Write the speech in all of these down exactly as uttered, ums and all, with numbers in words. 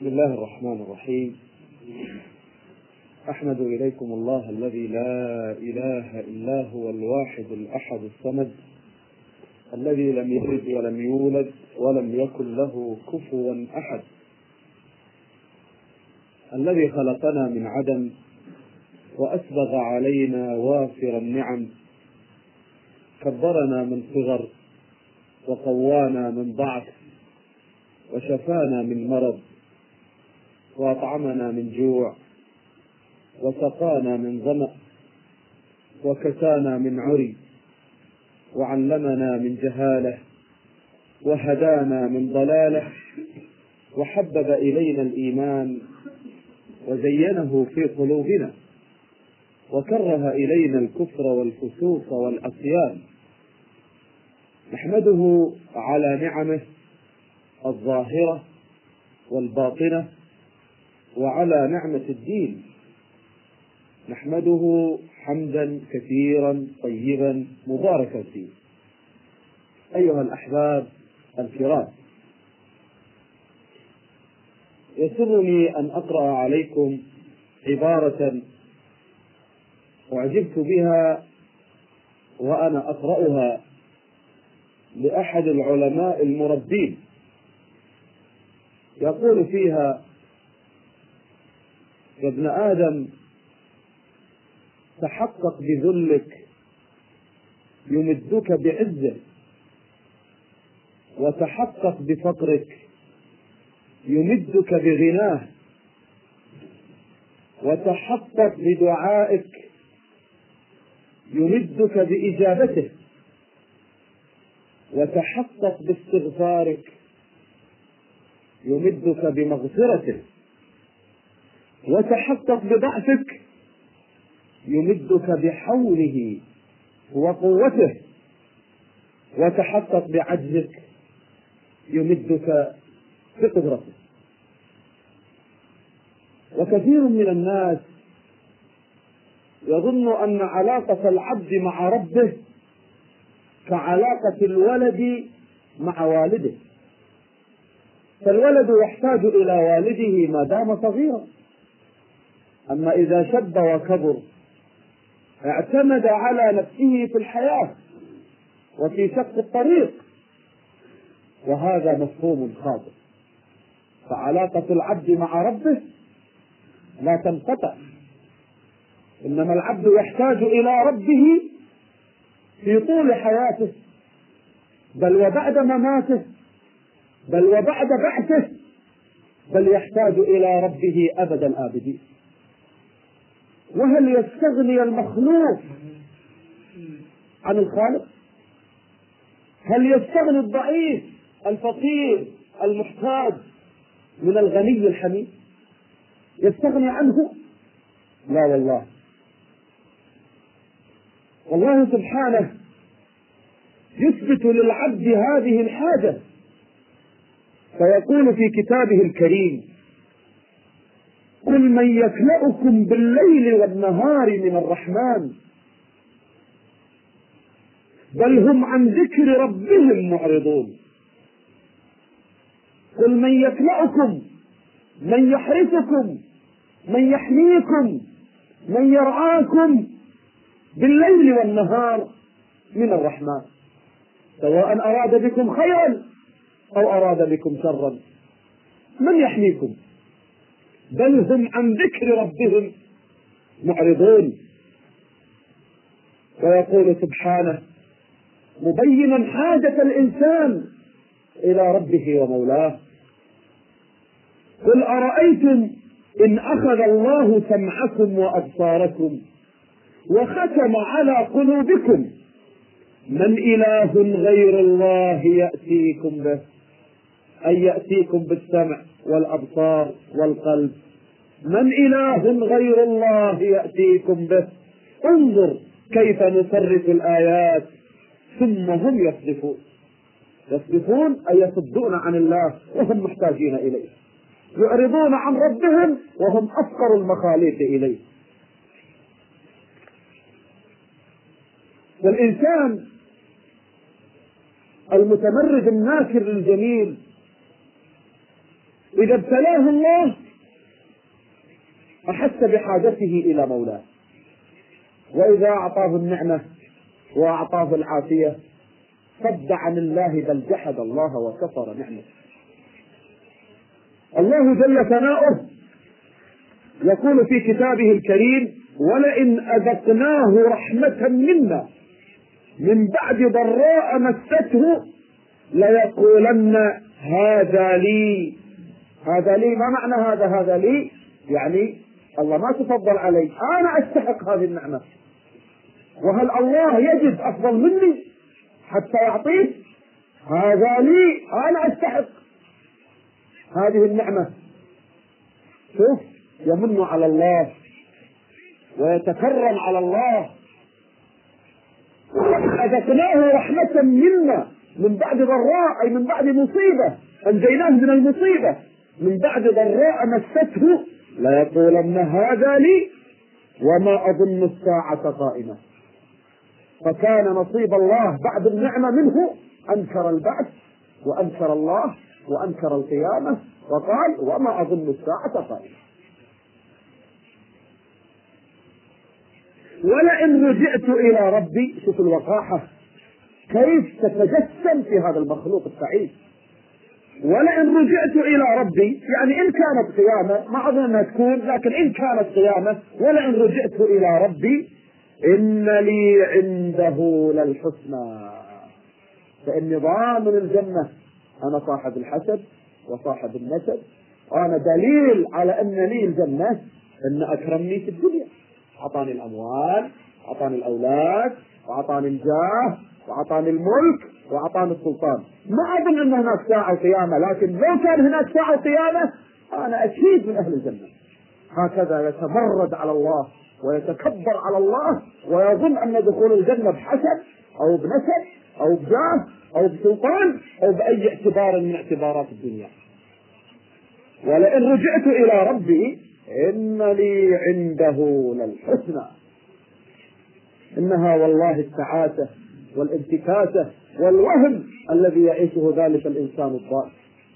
بسم الله الرحمن الرحيم. أحمد إليكم الله الذي لا إله إلا هو الواحد الأحد الصمد الذي لم يلد ولم يولد ولم يكن له كفوا أحد، الذي خلقنا من عدم وأسبغ علينا وافر النعم، كبرنا من صغر وقوانا من ضعف وشفانا من مرض وأطعمنا من جوع وسقانا من ظمأ وكسانا من عري وعلمنا من جهالة وهدانا من ضلالة وحبب إلينا الإيمان وزينه في قلوبنا وكره إلينا الكفر والفسوق والعصيان. نحمده على نعمه الظاهرة والباطنة وعلى نعمة الدين، نحمده حمدا كثيرا طيبا مباركا فيه. أيها الأحباب الكرام، يسرني أن أقرأ عليكم عبارة أعجبت بها وأنا أقرأها لأحد العلماء المربين، يقول فيها: يا ابن آدم، تحقق بذلك يمدك بعزه، وتحقق بفقرك يمدك بغناه، وتحقق بدعائك يمدك بإجابته، وتحقق باستغفارك يمدك بمغفرته، وتحقق بضعفك يمدك بحوله وقوته، وتحقق بعجزك يمدك بقدرته. وكثير من الناس يظن أن علاقة العبد مع ربه كعلاقة الولد مع والده، فالولد يحتاج إلى والده ما دام صغيرا، أما إذا شب وكبر اعتمد على نفسه في الحياة وفي شق الطريق، وهذا مفهوم خاطئ. فعلاقة العبد مع ربه لا تنقطع، إنما العبد يحتاج إلى ربه في طول حياته، بل وبعد مماته، بل وبعد بعثه، بل يحتاج إلى ربه أبد الآبدين. وهل يستغني المخلوق عن الخالق؟ هل يستغني الضعيف الفقير المحتاج من الغني الحميد؟ يستغني عنه؟ لا والله. والله سبحانه يثبت للعبد هذه الحاجة، فيقول في كتابه الكريم: قل من يكلؤكم بالليل والنهار من الرحمن بل هم عن ذكر ربهم معرضون. قل من يكلؤكم، من يحرسكم، من يحميكم، من يرعاكم بالليل والنهار من الرحمن، سواء أراد بكم خيرا أو أراد بكم شرا. من يحميكم؟ بل هم عن ذكر ربهم معرضون. ويقول سبحانه مبينا حاجة الإنسان إلى ربه ومولاه: قل أرأيتم إن أخذ الله سمعكم وأبصاركم وختم على قلوبكم من إله غير الله يأتيكم به، أي يأتيكم بالسمع والأبصار والقلب. من إله غير الله يأتيكم به، انظر كيف نصرف الآيات ثم هم يصدفون. يصدفون أي يصدون عن الله وهم محتاجين إليه، يعرضون عن ربهم وهم أفقر المخاليق إليه. والإنسان المتمرد الناكر الجميل إذا ابتلاه الله أحس بحاجته إلى مولاه، وإذا أعطاه النعمة وأعطاه العافية صد عن الله بل جحد الله وكفر نعمه. الله جل ثناؤه يقول في كتابه الكريم: ولئن أذقناه رحمة منا من بعد ضراء مسته ليقولن هذا لي. هذا لي ما معنى هذا هذا لي؟ يعني الله ما تفضل علي، أنا أستحق هذه النعمة، وهل الله يجد أفضل مني حتى يعطيه؟ هذا لي، أنا أستحق هذه النعمة. شوف يمن على الله ويتكرم على الله. أذقناه رحمة منا من بعد ضراء، أي من بعد مصيبة، أنجيناه من المصيبة من بعد ضراء مسته ليقولن هذا لي وما أظن الساعة قائمة. فكان نصيب الله بعد النعمة منه أنكر البعث وأنكر الله وأنكر القيامة وقال وما أظن الساعة قائمة. ولئن رجعت إلى ربي، شوف الوقاحة كيف تتجسم في هذا المخلوق السعيد. ولئن رجعت إلى ربي يعني إن كانت قيامة، ما أظن أنها تكون، لكن إن كانت قيامة ولئن رجعت إلى ربي إن لي عنده للحسنى، فإني ضامن الجنة. أنا صاحب الحسب وصاحب النسب، وأنا دليل على أن لي الجنة أن أكرمني في الدنيا، أعطاني الأموال، أعطاني الأولاد، وأعطاني الجاه، وأعطاني الملك، وأعطاني السلطان. ما أظن أن هناك ساعة قيامة، لكن لو كان هناك ساعة قيامة أنا أكيد من أهل الجنة. هكذا يتمرد على الله ويتكبر على الله ويظن أن دخول الجنة بحسب أو بنسب أو بجاه أو بسلطان أو بأي اعتبار من اعتبارات الدنيا. ولئن رجعت إلى ربي إن لي عنده للحسنى. إنها والله التعاسة والانتكاسة والوهم الذي يعيشه ذلك الإنسان الضال.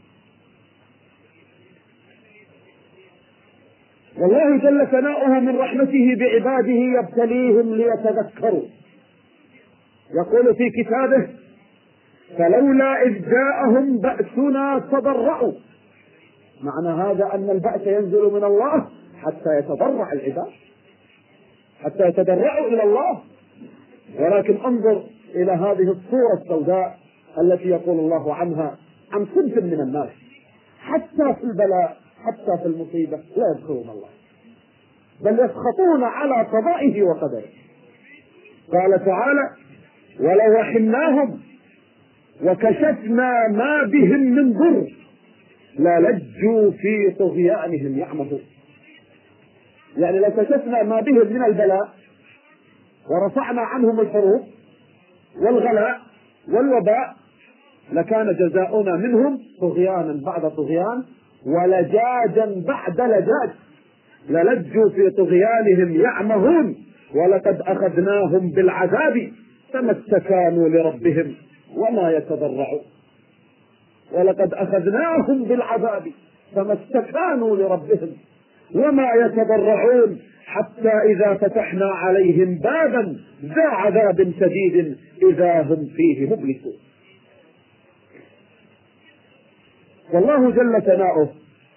والله جل ثناؤه من رحمته بعباده يبتليهم ليتذكروا. يقول في كتابه: فلولا إذ جاءهم بأسنا تضرعوا. معنى هذا أن البأس ينزل من الله حتى يتضرع العباد، حتى يتضرعوا إلى الله. ولكن انظر إلى هذه الصورة السوداء التي يقول الله عنها عن صنف من الناس حتى في البلاء حتى في المصيبة لا يذكرون الله، بل يسخطون على قضائه وقدره. قال تعالى: ولو رحمناهم وكشفنا ما بهم من ضر للجوا في طغيانهم يعمهون. يعني لو كشفنا ما بهم من البلاء ورفعنا عنهم الحروب والغلاء والوباء لكان جزاؤنا منهم طغيانا بعد طغيان ولجاجا بعد لجاج، للجوا في طغيانهم يعمهون ولقد أخذناهم بالعذاب فما استكانوا لربهم وما يتضرعون. ولقد أخذناهم بالعذاب فما استكانوا لربهم وما يتضرعون حتى إذا فتحنا عليهم بابا ذا عذاب شديد إذا هم فيه مبلسون. والله جل ثناؤه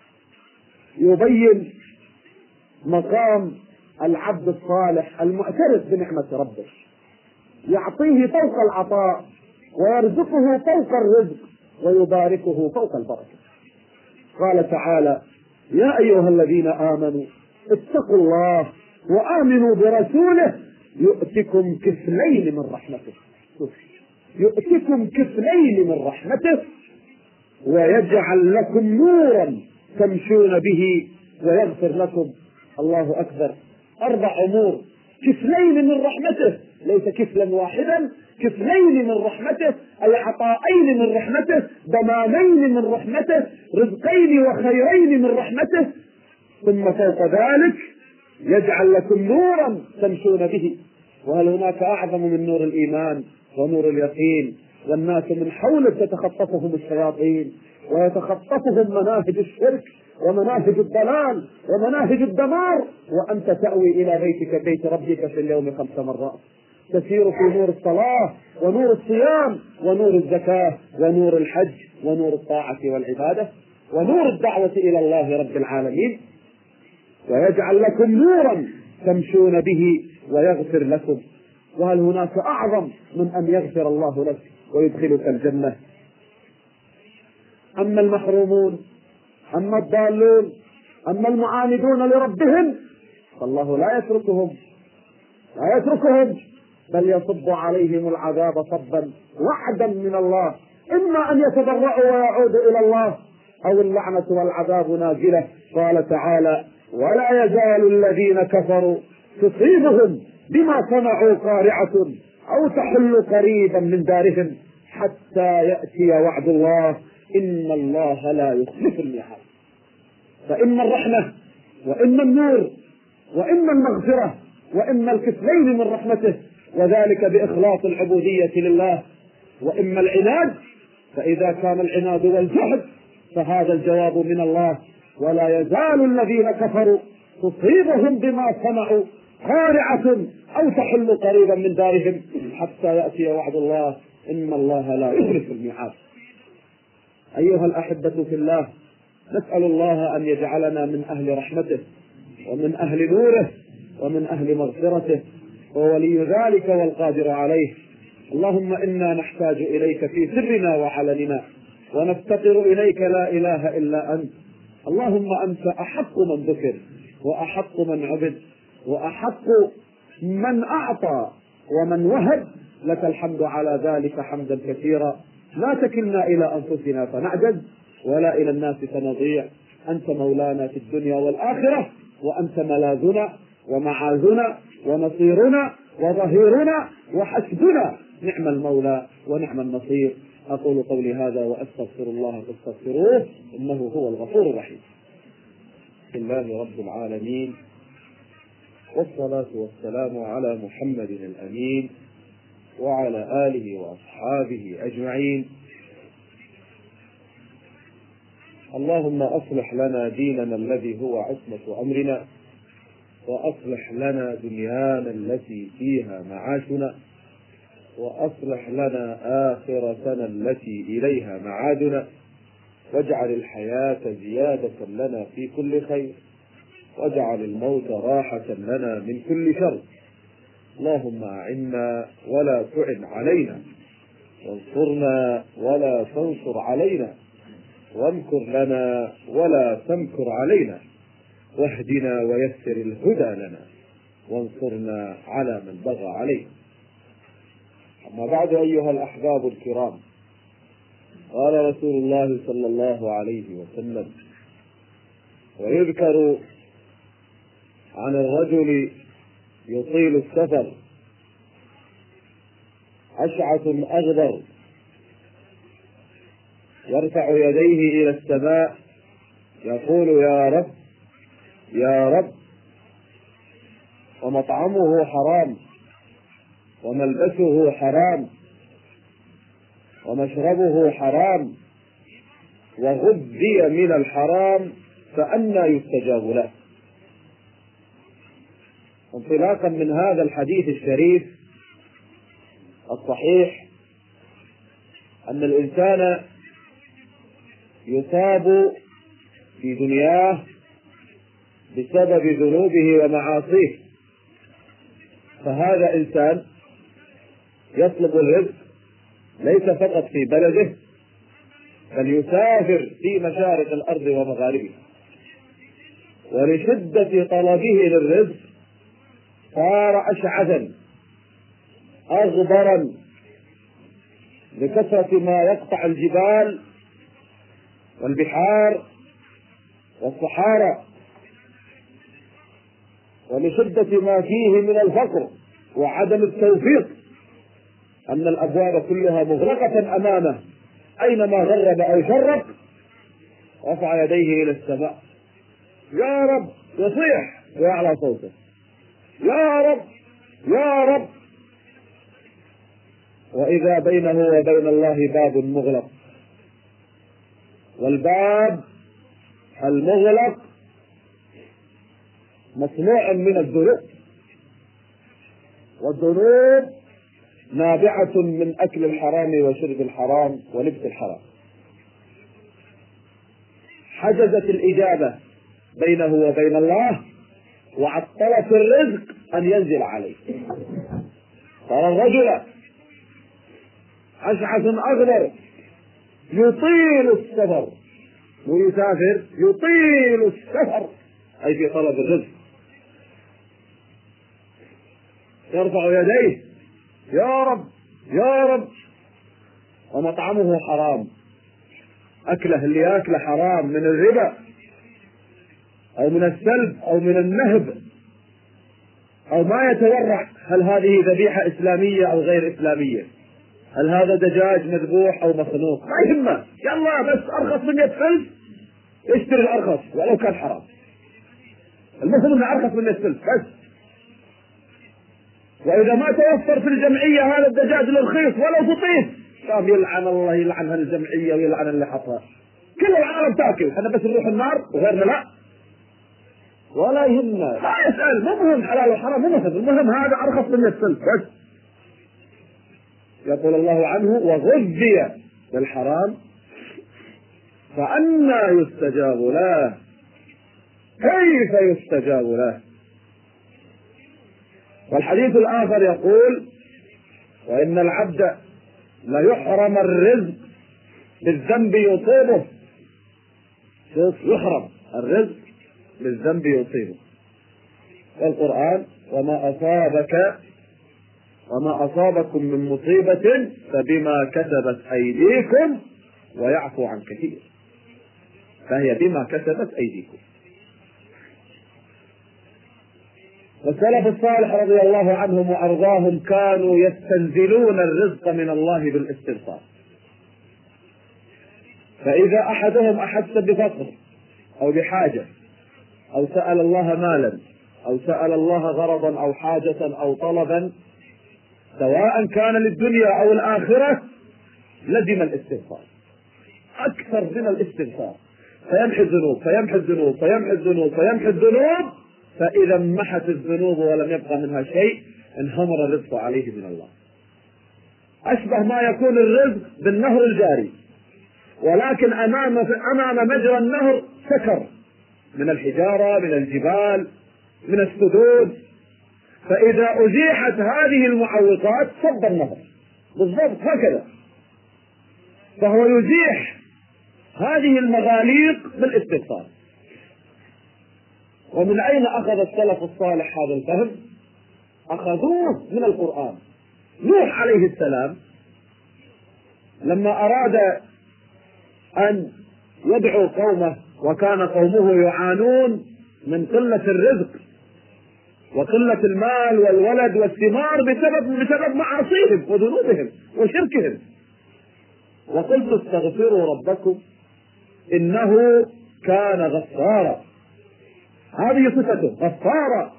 يبين مقام العبد الصالح المعترف بنعمة ربه، يعطيه فوق العطاء ويرزقه فوق الرزق ويباركه فوق البركة. قال تعالى: يا أيها الذين آمنوا اتقوا الله وآمنوا برسوله يؤتكم كفلين من رحمته. يؤتكم كفلين من رحمته ويجعل لكم نورا تمشون به ويغفر لكم. الله أكبر، أربع أمور، كفلين من رحمته، ليس كفلا واحدا، كفلين من رحمته أي عطائين من رحمته، ضمانين من رحمته، رزقين وخيرين من رحمته. ثم فوق ذلك يجعل لكم نورا تمشون به. وهل هناك أعظم من نور الإيمان ونور اليقين؟ والناس من حولك تتخطفهم الشياطين ويتخطفهم مناهج الشرك ومناهج الضلال ومناهج الدمار، وأنت تأوي إلى بيتك بيت ربك في اليوم خمس مرات، تسير في نور الصلاة ونور الصيام ونور الزكاة ونور الحج ونور الطاعة والعبادة ونور الدعوة إلى الله رب العالمين، ويجعل لكم نورا تمشون به ويغفر لكم. وهل هناك أعظم من أن يغفر الله لك ويدخلك الجنة؟ أما المحرومون، أما الضالون، أما المعاندون لربهم، فالله لا يتركهم لا يتركهم بل يصب عليهم العذاب صبا وعدا من الله، إما أن يتضرعوا ويعودوا إلى الله أو اللعنة والعذاب نازلة. قال تعالى: ولا يزال الذين كفروا تصيبهم بما صنعوا قارعة أو تحل قريبا من دارهم حتى يأتي وعد الله إن الله لا يخلف الميعاد. فإن الرحمة وإن النور وإن المغفرة وإن الكفلين من رحمته، وذلك بإخلاص العبودية لله، وإما العناد، فإذا كان العناد والجهد فهذا الجواب من الله: ولا يزال الذين كفروا تصيبهم بما صنعوا قارعة أو تحل قريبا من دارهم حتى يأتي وعد الله إن الله لا يخلف الميعاد. أيها الأحبة في الله، نسأل الله أن يجعلنا من أهل رحمته ومن أهل نوره ومن أهل مغفرته، وولي ذلك والقادر عليه. اللهم إنا نحتاج إليك في سرنا وعلننا، ونفتقر إليك لا إله إلا أنت. اللهم أنت أحق من ذكر وأحق من عبد وأحق من أعطى ومن وهب، لك الحمد على ذلك حمدا كثيرا. لا تكلنا إلى أنفسنا فنعجز ولا إلى الناس فنضيع. أنت مولانا في الدنيا والآخرة، وأنت ملاذنا ومعاذنا ونصيرنا وظهيرنا وحسبنا، نعم المولى ونعم النصير. أقول قولي هذا وأستغفر الله فاستغفروه إنه هو الغفور الرحيم. بسم الله رب العالمين، والصلاة والسلام على محمد الأمين وعلى آله وأصحابه أجمعين. اللهم أصلح لنا ديننا الذي هو عصمة أمرنا، وأصلح لنا دنيانا التي فيها معاشنا، وأصلح لنا آخرتنا التي إليها معادنا، واجعل الحياة زيادة لنا في كل خير، واجعل الموت راحة لنا من كل شر. اللهم أعنا ولا تعن علينا، وانصرنا ولا تنصر علينا، وامكر لنا ولا تمكر علينا، واهدنا ويسر الهدى لنا، وانصرنا على من بغى علينا. أما بعد، أيها الأحباب الكرام، قال رسول الله صلى الله عليه وسلم: ويذكر عن الرجل يطيل السفر أشعث أغبر يرفع يديه إلى السماء يقول: يا رب يا رب، ومطعمه حرام وملبسه حرام ومشربه حرام وغذي من الحرام فأنى يستجاب له. انطلاقا من هذا الحديث الشريف الصحيح، أن الإنسان يصاب في دنياه بسبب ذنوبه ومعاصيه، فهذا إنسان يطلب الرزق ليس فقط في بلده، بل يسافر في مشارق الأرض ومغاربها، ولشدة طلبه للرزق صار أشعثا أغبرا لكثرة ما يقطع الجبال والبحار والصحارى، ولشدة ما فيه من الفقر وعدم التوفيق، أن الأبواب كلها مغلقة أمامه، أينما غرب أو شرب رفع يديه إلى السماء: يا رب، يصيح ويعلى صوته: يا رب يا رب. وإذا بينه وبين الله باب مغلق، والباب المغلق مصنوع من الذنوب، والذنوب نابعة من أكل الحرام وشرب الحرام ولبس الحرام. حجزت الإجابة بينه وبين الله، وعطلت الرزق أن ينزل عليه. ترى الرجل أشعث أغبر يطيل السفر ويسافر، يطيل السفر أي في طلب الرزق، يرفع يديه يا رب يا رب، ومطعمه حرام، أكله اللي يأكله حرام من الربا أو من السلب أو من النهب، أو ما يتورع هل هذه ذبيحة إسلامية أو غير إسلامية، هل هذا دجاج مذبوح أو مصنوع، ما يهمه، يلا بس أرخص من مئة فلس اشتري الأرخص ولو كان حرام، المهم أنه أرخص من مئة فلس بس. وإذا ما توفر في الجمعية هذا الدجاج الرخيص ولو فطيس، قام يلعن الله، يلعن هالجمعية ويلعن اللي حطها، كل العالم تاكل، احنا بس نروح النار وغيرنا لا، ولا يهمنا، لا يسأل، مو مهم حلال وحرام، مو مهم، المهم هذا أرخص من مئة فلس بس. يقول الله عنه وغذي بالحرام فأنى يستجاب له، كيف يستجاب له؟ والحديث الآخر يقول وإن العبد ليحرم الرزق بالذنب يصيبه، شوف يحرم الرزق بالذنب يصيبه. والقرآن وما أصابك وما أصابكم من مصيبة فبما كسبت أيديكم ويعفو عن كثير، فهي بما كسبت أيديكم. والسلف الصالح رضي الله عنهم وأرضاهم كانوا يستنزلون الرزق من الله بالاستغفار، فإذا أحدهم أحس بفقر أو بحاجة أو سأل الله مالا أو سأل الله غرضا أو حاجة أو طلبا سواء كان للدنيا أو الآخرة لزم الاستغفار أكثر من الاستغفار، فيمحي الذنوب فيمحي الذنوب فيمحي الذنوب فيمحي الذنوب، فإذا محت الذنوب ولم يبقى منها شيء انهمر الرزق عليه من الله. أشبه ما يكون الرزق بالنهر الجاري، ولكن أمام أمام مجرى النهر سكر من الحجارة من الجبال من السدود، فإذا أزيحت هذه المعوقات صب النهر بالضبط هكذا، فهو يزيح هذه المغاليق بالاستغفار. ومن أين أخذ السلف الصالح هذا الفهم؟ أخذوه من القرآن. نوح عليه السلام لما أراد أن يدعو قومه وكان قومه يعانون من قلة الرزق وقلة المال والولد والثمار بسبب بسبب معاصيهم وذنوبهم وشركهم، وقلت استغفروا ربكم إنه كان غفارا، هذه صفته غفارا،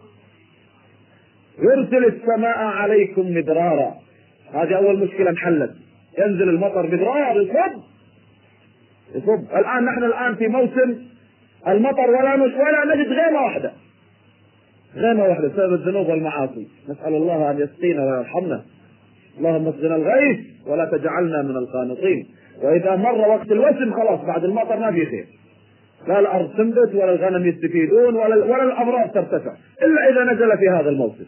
يرسل السماء عليكم مدرارا، هذه أول مشكلة انحلت، ينزل المطر مدرار يصب يصب. الآن نحن الآن في موسم المطر ولا مش ولا نجد غيمة واحدة غيمة واحدة بسبب الذنوب والمعاصي، نسأل الله أن يسقينا ويرحمنا، اللهم اسقنا الغيث ولا تجعلنا من القانطين. وإذا مر وقت الوسم خلاص بعد المطر ما في خير، لا الأرض تنبت ولا الغنم يستفيدون ولا ولا الأمراض ترتفع إلا إذا نزل في هذا الموسم.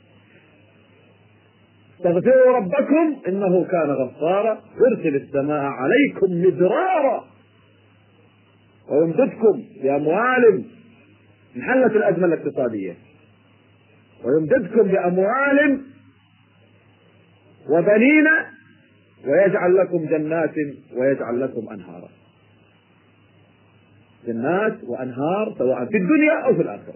استغفروا ربكم إنه كان غفارا يرسل السماء عليكم مدرارا ويمددكم بأموال، انحلت الأزمة الاقتصادية، ويمددكم بأموال وبنين ويجعل لكم جنات ويجعل لكم أنهارا، جنات وأنهار سواء في الدنيا أو في الآخرة.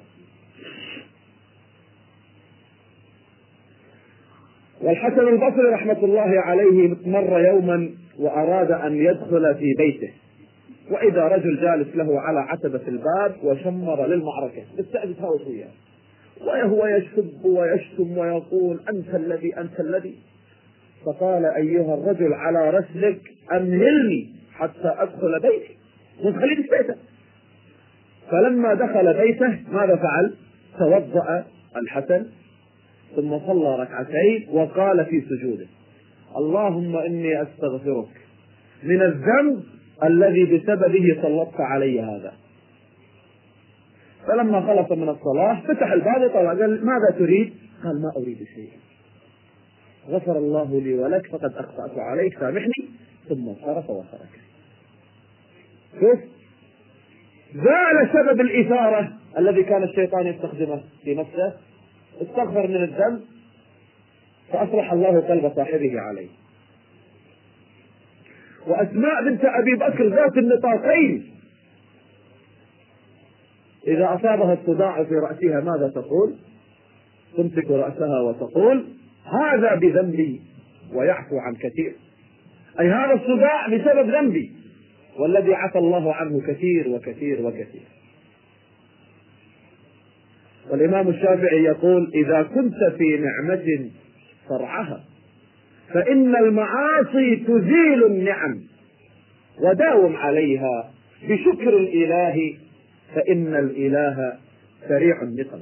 والحسن البصري رحمة الله عليه مر يوما وأراد أن يدخل في بيته، وإذا رجل جالس له على عتبة الباب وشمر للمعركة بالتأديب هاوسية، وهو يشب ويشتم ويقول أنت الذي أنت الذي، فقال أيها الرجل على رسلك أمهلني حتى أدخل بيتي، وتخليه في بيته. فلما دخل بيته ماذا فعل؟ توضأ الحسن ثم صلى ركعتين وقال في سجوده: اللهم إني أستغفرك من الذنب الذي بسببه سلطت علي هذا. فلما خلص من الصلاة فتح الباب وطلع، قال: ماذا تريد؟ قال: ما أريد شيئا، غفر الله لي ولك، فقد أخطأت عليك، سامحني. ثم انصرف وترك. شوف، زال سبب الإثارة الذي كان الشيطان يستخدمه في نفسه، استغفر من الذنب فأصلح الله قلب صاحبه عليه. وأسماء بنت أبي بكر ذات النطاقين إذا أصابها الصداع في رأسها ماذا تقول؟ تمسك رأسها وتقول: هذا بذنبي ويعفو عن كثير، أي هذا الصداع بسبب ذنبي والذي عفى الله عنه كثير وكثير وكثير. والإمام الشافعي يقول: إذا كنت في نعمة فرعها، فإن المعاصي تزيل النعم، وداوم عليها بشكر الإله، فإن الإله سريع النقم.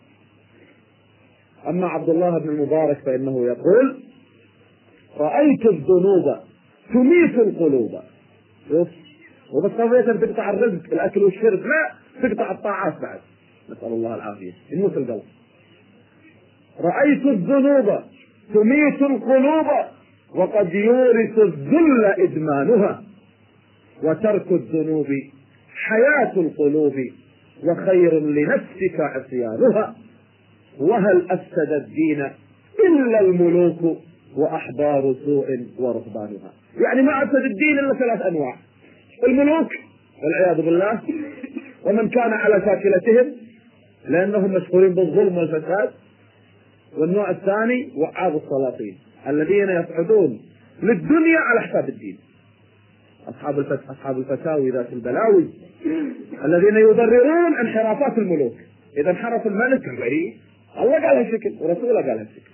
أما عبد الله بن المبارك فإنه يقول: رأيت الذنوب تميت القلوب. شوف، وبس قضية تقطع الرزق الأكل والشرب، لا، تقطع الطاعات بعد، نسأل الله العافية، يموت القلب. رأيت الذنوب تميت القلوب وقد يورث الذل إدمانها، وترك الذنوب حياة القلوب وخير لنفسك عصيانها، وهل أفسد الدين إلا الملوك وأحبار سوء ورهبانها. يعني ما أفسد الدين إلا ثلاث أنواع: الملوك والعياذ بالله، ومن كان على شاكلتهم لأنهم مشغولين بالظلم والفساد، والنوع الثاني وعاظ السلاطين الذين يصعدون للدنيا على حساب الدين، أصحاب الفتح أصحاب الفتاوي ذات البلاوي الذين يضررون انحرافات الملوك. إذا انحرف الملك بريء، الله قال هالشكل ورسوله قال هالشكل.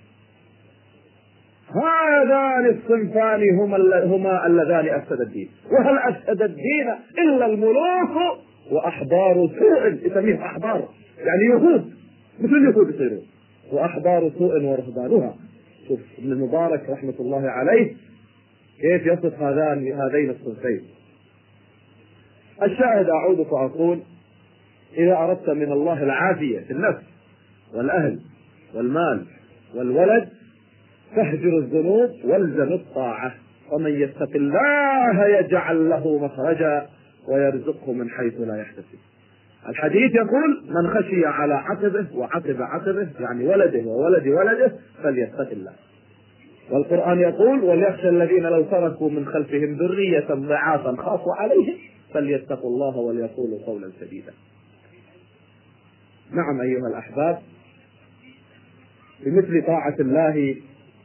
هذان الصنفان هما هما اللذان أفسد الدين. وهل أفسد الدين إلا الملوك وأحبار سوء، يسميه أحبار يعني يهود، مثل اليهود يصيرون، وأحبار سوء ورهبانها. شوف ابن المبارك رحمة الله عليه كيف يصف هذان هذين الصنفين. الشاهد أعود فأقول: إذا أردت من الله العافية في النفس والأهل والمال والولد فاهجر الذنوب والزم الطاعة، ومن يتق الله يجعل له مخرجا ويرزقه من حيث لا يحتسب. الحديث يقول: من خشي على عقبه وعقب عقبه، يعني ولده وولد ولده، فليتق الله. والقرآن يقول: وليخشى الذين لو تركوا من خلفهم ذرية ضعافا خافوا عليهم فليتقوا الله وليقولوا قولا سديدا. نعم أيها الأحباب، بمثل طاعة الله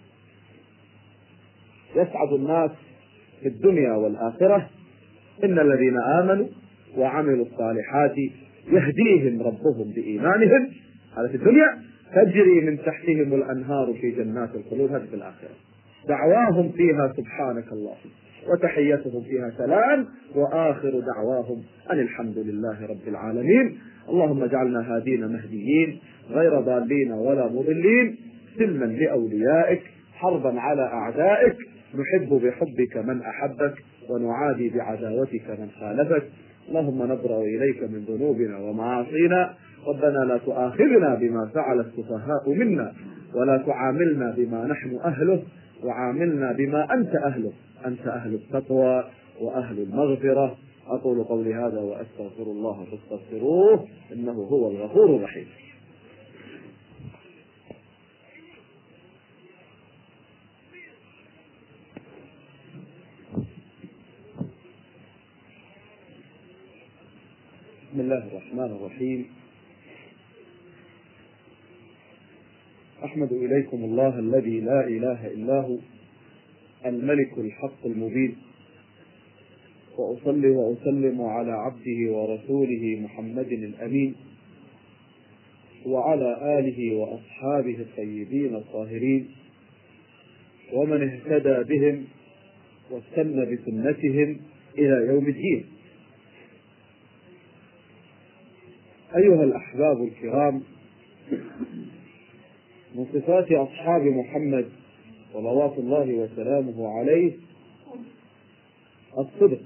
يسعد الناس في الدنيا والآخرة. إن الذين آمنوا وعملوا الصالحات يهديهم ربهم بإيمانهم، هذا في الدنيا، تجري من تحتهم الأنهار في جنات الخلود، هذا في الآخرة. دعواهم فيها سبحانك اللهم وتحيتهم فيها سلام، وآخر دعواهم أن الحمد لله رب العالمين. اللهم اجعلنا هادين مهديين غير ضالين ولا مضلين، سلما لأوليائك، حربا على أعدائك، نحب بحبك من أحبك ونعادي بعداوتك من خالفك. اللهم نبرأ إليك من ذنوبنا ومعاصينا، ربنا لا تؤاخذنا بما فعل السفهاء منا، ولا تعاملنا بما نحن أهله، وعاملنا بما أنت أهله، أنت أهل التقوى وأهل المغفرة. أقول قولي هذا وأستغفر الله فاستغفروه إنه هو الغفور الرحيم. بسم الله الرحمن الرحيم. أحمد إليكم الله الذي لا إله إلا هو الملك الحق المبين، وأصلي وأسلم على عبده ورسوله محمد الأمين، وعلى آله وأصحابه الطيبين الطاهرين، ومن اهتدى بهم واستنى بسنتهم إلى يوم الدين. أيها الأحباب الكرام، من صفات أصحاب محمد صلوات الله وسلامه عليه الصدق،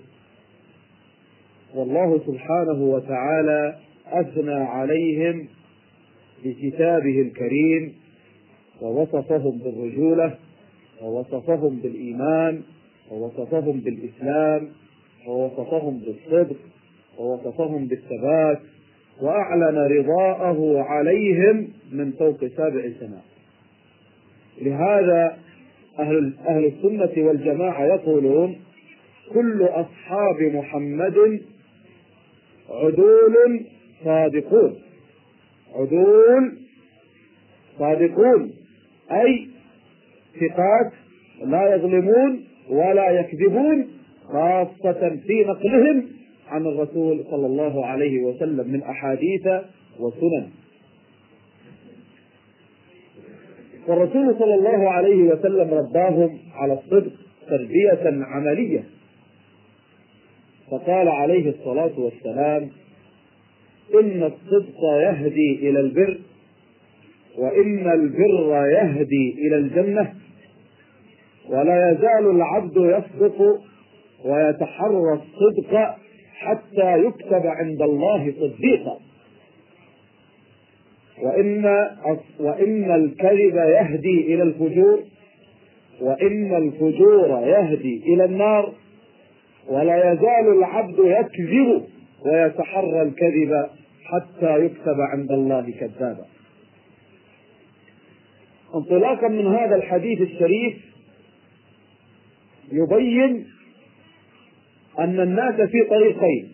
والله سبحانه وتعالى أثنى عليهم بكتابه الكريم ووصفهم بالرجولة ووصفهم بالإيمان ووصفهم بالإسلام ووصفهم بالصدق ووصفهم بالثبات، وأعلن رضاءه عليهم من فوق سابع سماء. لهذا أهل, أهل السنة والجماعة يقولون كل أصحاب محمد عدول صادقون، عدول صادقون أي ثقات لا يظلمون ولا يكذبون، خاصة في نقلهم عن الرسول صلى الله عليه وسلم من أحاديث وسنن. والرسول صلى الله عليه وسلم رباهم على الصدق تربية عملية، فقال عليه الصلاة والسلام: إن الصدق يهدي إلى البر، وإن البر يهدي إلى الجنة، ولا يزال العبد يصدق ويتحرى الصدق حتى يكتب عند الله صديقا، وإن وإن الكذب يهدي إلى الفجور، وإن الفجور يهدي إلى النار، ولا يزال العبد يكذب ويتحرى الكذب حتى يكتب عند الله كذابا. انطلاقا من هذا الحديث الشريف يبين أن الناس في طريقين: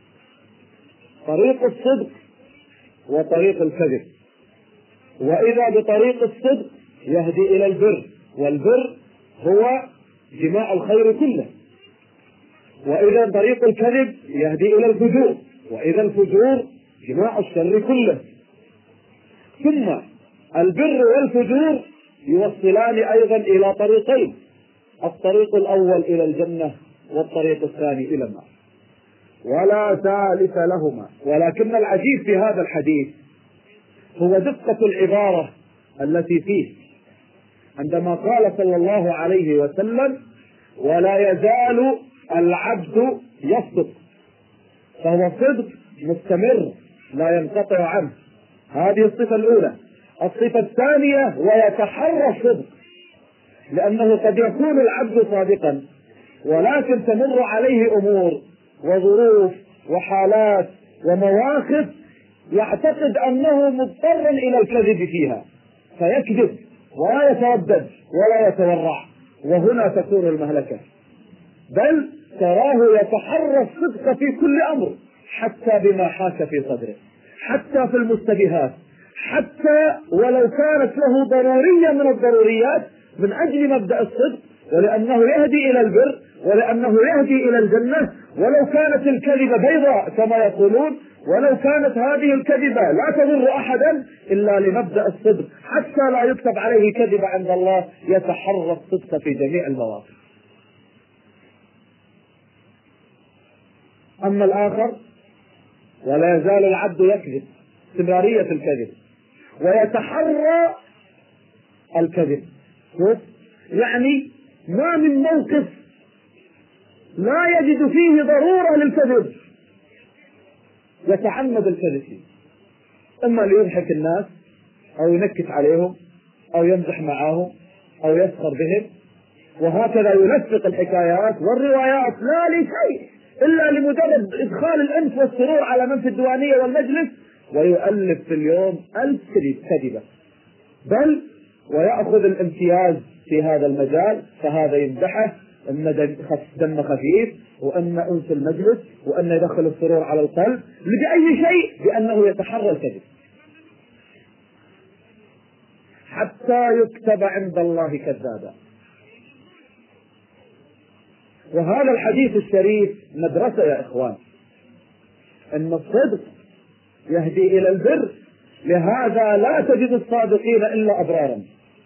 طريق الصدق وطريق الكذب. وإذا بطريق الصدق يهدي إلى البر، والبر هو جماع الخير كله. وإذا طريق الكذب يهدي إلى الفجور، وإذا الفجور جماع الشر كله. ثم البر والفجور يوصلان أيضا إلى طريقين: الطريق الأول إلى الجنة، والطريق الثاني إلى النار، ولا ثالث لهما. ولكن العجيب في هذا الحديث هو دقة العبارة التي فيه، عندما قال صلى الله عليه وسلم: ولا يزال العبد يصدق، فهو صدق مستمر لا ينقطع عنه. هذه الصفة الأولى. الصفة الثانية: ويتحرى الصدق، لأنه قد يكون العبد صادقا ولكن تمر عليه أمور وظروف وحالات ومواقف يعتقد أنه مضطر إلى الكذب فيها، فيكذب ولا يتردد ولا يتورع، وهنا تكون المهلكة. بل تراه يتحرى الصدق في كل أمر، حتى بما حاك في صدره، حتى في المشتبهات، حتى ولو كانت له ضرورية من الضروريات، من أجل مبدأ الصدق، ولأنه يهدي إلى البر، ولأنه يهدي إلى الجنة. ولو كانت الكذبة بيضاء كما يقولون، ولو كانت هذه الكذبة لا تضر أحدا، إلا لمبدأ الصدق حتى لا يكتب عليه كذب عند الله، يتحرى الصدق في جميع المواقف. أما الآخر: ولا يزال العبد يكذب، استمرارية الكذب، ويتحرى الكذب. يعني ما من موقف لا يجد فيه ضرورة للكذب يتعمد الكذب فيه، إما ليضحك الناس أو ينكت عليهم أو يمزح معهم أو يسخر بهم، وهكذا يلفق الحكايات والروايات لا لشيء إلا لمجرد إدخال الأنف والسرور على من في الديوانية والمجلس، ويؤلف في اليوم ألف كذبة، بل ويأخذ الامتياز في هذا المجال. فهذا يمدحه أن دم خفيف، وأن أنس المجلس، وأن يدخل السرور على القلب، بأي شيء، بأنه يتحرى الكذب حتى يكتب عند الله كذابا. وهذا الحديث الشريف مدرسة يا إخوان، أن الصدق يهدي إلى البر، لهذا لا تجد الصادقين إلا أبرارا.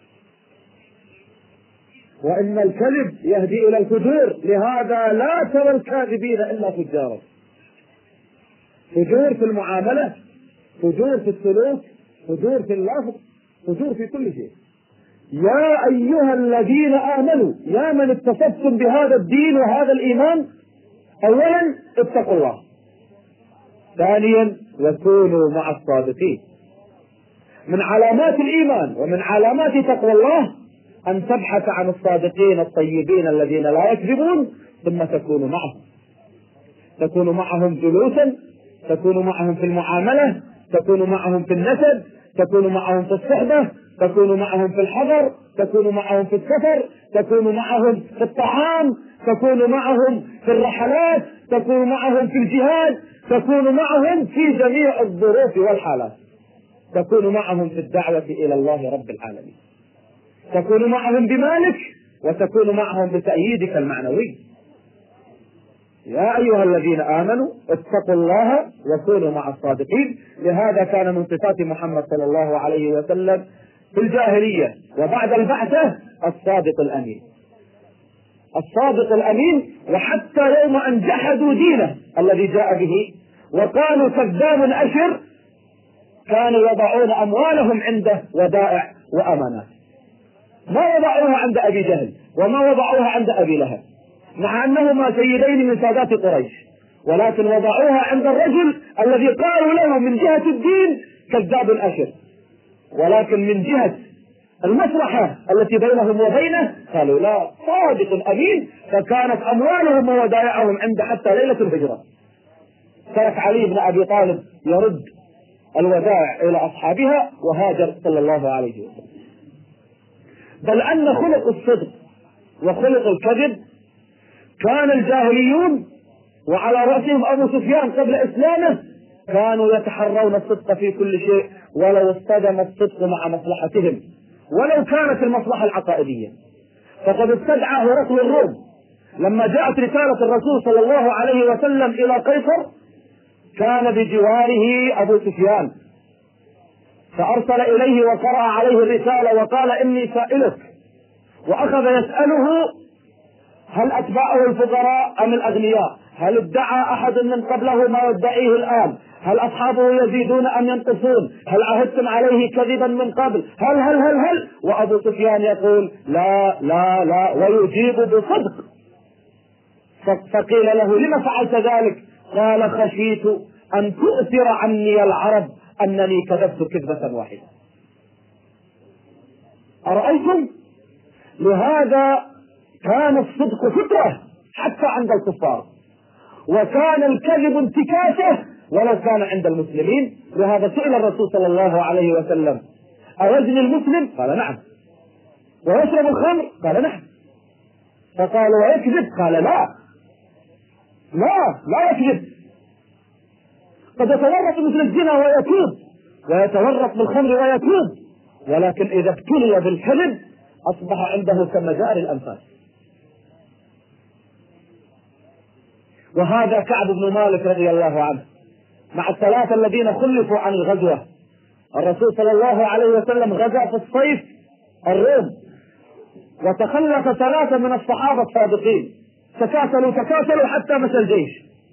وإن الكذب يهدي إلى الفجور، لهذا لا ترى الكاذبين إلا فجارا. فجور في المعاملة، فجور في السلوك، فجور في اللفظ، فجور في كل شيء. يا أيها الذين آمنوا، يا من اتصفتم بهذا الدين وهذا الإيمان، أولا اتقوا الله، ثانيا وكونوا مع الصادقين. من علامات الإيمان ومن علامات تقوى الله أن تبحث عن الصادقين الطيبين الذين لا يكذبون، ثم تكون معهم، تكون معهم جلوسا، تكون معهم في المعاملة، تكون معهم في النسب، تكون معهم في الصحبة، تكون معهم في الحضر، تكون معهم في السفر، تكون معهم في الطعام، تكون معهم في الرحلات، تكون معهم في الجهاد، تكون معهم في جميع الظروف والحالات، تكون معهم في الدعوة إلى الله رب العالمين، تكون معهم بمالك وتكون معهم بتأييدك المعنوي. يا أيها الذين آمنوا اتقوا الله وكونوا مع الصادقين. لهذا كان من صفات محمد صلى الله عليه وسلم في الجاهلية وبعد البعثة الصادق الأمين، الصادق الأمين. وحتى يوم أن جحدوا دينه الذي جاء به وقالوا كذاب أشر، كانوا يضعون أموالهم عنده ودائع وأمانات، ما وضعوها عند أبي جهل وما وضعوها عند أبي لهب، مع أنهما سيدين من سادات قريش، ولكن وضعوها عند الرجل الذي قالوا له من جهة الدين كذاب أشر، ولكن من جهة المصلحة التي بينهم وبينه قالوا لا، صادق أمين. فكانت أموالهم وودائعهم عند حتى ليلة الهجرة. ترك علي بن أبي طالب يرد الودائع إلى أصحابها وهاجر صلى الله عليه وسلم. بل أن خلق الصدق وخلق الكذب كان الجاهليون وعلى رأسهم أبو سفيان قبل إسلامه كانوا يتحرون الصدق في كل شيء، ولو اصطدم الصدق مع مصلحتهم ولو كانت المصلحة العقائدية. فقد استدعى هرقل الروم لما جاءت رسالة الرسول صلى الله عليه وسلم إلى قيصر، كان بجواره أبو سفيان، فأرسل إليه وقرأ عليه الرسالة وقال إني سائلك، وأخذ يسأله هل أتباعه الفقراء أم الأغنياء؟ هل ادعى أحد من قبله ما يدعيه الآن؟ هل أصحابه يزيدون أم ينقصون؟ هل عهدتم عليه كذبا من قبل؟ هل هل هل هل وأبو سفيان يقول لا لا لا ويجيب بصدق. فقيل له لما فعلت ذلك؟ قال خشيت أن تؤثر عني العرب أنني كذبت كذبة واحدة. أرأيتم؟ لهذا كان الصدق فطرة حتى عند الكفار، وكان الكذب انتكاسة ولو كان عند المسلمين. لهذا سئل الرسول صلى الله عليه وسلم أيزني المسلم؟ قال نعم. ويشرب الخمر؟ قال نعم. فقال ويكذب؟ قال لا لا لا يكذب. قد يتورط مثل الزنا ويتوب، ويتورط بالخمر ويتوب، ولكن إذا ابتلي بالكذب أصبح عنده كمجاري الأنفاس. وهذا كعب بن مالك رضي الله عنه مع الثلاثة الذين خلفوا عن الغزوة. الرسول صلى الله عليه وسلم غزا في الصيف الروم، وتخلف ثلاثة من الصحابة الصادقين، تكاسلوا تكاسلوا حتى مشى الجيش.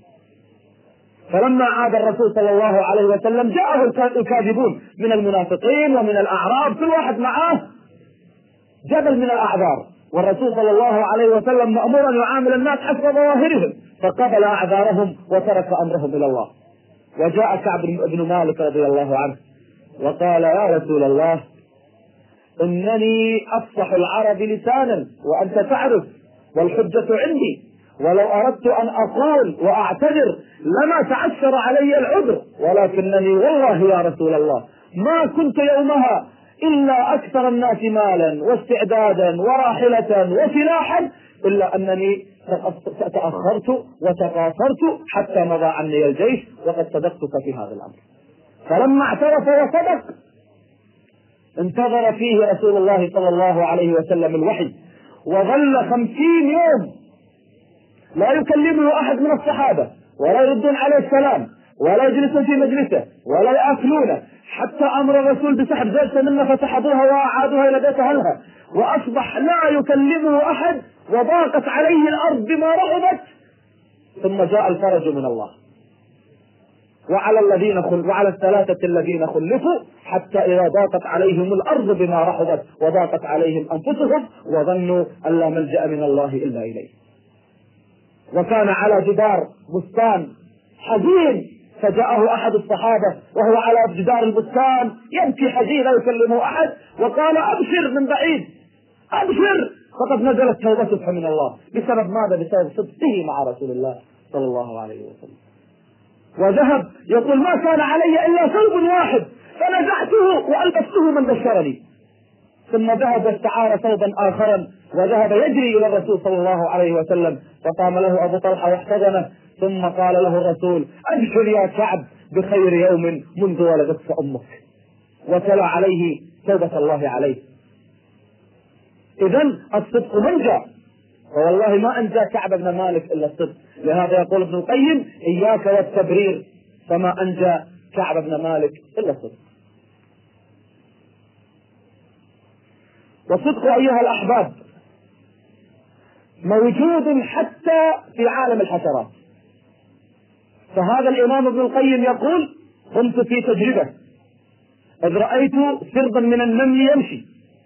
فلما عاد الرسول صلى الله عليه وسلم جاءه الكاذبون من المنافقين ومن الأعراب، كل واحد معاه جبل من الأعذار، والرسول صلى الله عليه وسلم مأمورا يعامل الناس حسب ظواهرهم، فقبل أعذارهم وترك أمرهم إلى الله. وجاء كعب بن مالك رضي الله عنه وقال يا رسول الله إنني أفصح العرب لسانا وأنت تعرف والحجة عندي، ولو أردت أن أقول وأعتذر لما تعسر علي العذر، ولكنني والله يا رسول الله ما كنت يومها إلا أكثر الناس مالا واستعدادا وراحلة وسلاحا، إلا أنني تأخرت وتقاصرت حتى مضى عني الجيش، وقد صدقتك في هذا الأمر. فلما اعترف وصدق انتظر فيه رسول الله صلى الله عليه وسلم الوحي، وظل خمسين يوم لا يكلمه أحد من الصحابة ولا يردون عليه السلام ولا يجلسون في مجلسه ولا يأكلونه، حتى أمر الرسول بسحب زوجته منه فسحبوها وأعادوها إلى بيت أهلها، وأصبح لا يكلمه أحد وضاقت عليه الأرض بما رغبت. ثم جاء الفرج من الله، وعلى الذين خل وعلى الثلاثة الذين خلفوا حتى إذا ضاقت عليهم الأرض بما رحبت وضاقت عليهم أنفسهم وظنوا أن لا ملجأ من الله إلا إليه. وكان على جدار بستان حزين، فجاءه أحد الصحابة وهو على جدار البستان يبكي حزين لا يكلمه أحد، وقال: أبشر من بعيد، أبشر فقد نزلت توبتك من الله. بسبب ماذا؟ بسبب صدقه مع رسول الله صلى الله عليه وسلم. وذهب يقول: ما كان علي إلا ثوب واحد فنزعته وألبسته من بشرني. ثم ذهب واستعار ثوبا آخرا وذهب يجري إلى الرسول صلى الله عليه وسلم، فقام له أبو طلحة واحتضنه، ثم قال له الرسول: أبشر يا كعب بخير يوم منذ ولدتك أمك، وتلا عليه توبة الله عليه. إذن الصدق منجى، والله ما أنجى كعب بن مالك إلا الصدق. لهذا يقول ابن القيم: إياك والتبرير، فما أنجى كعب بن مالك إلا الصدق. والصدق أيها الأحباب موجود حتى في عالم الحشرات. فهذا الإمام ابن القيم يقول: قمت في تجربة إذ رأيت سربا من النمل يمشي،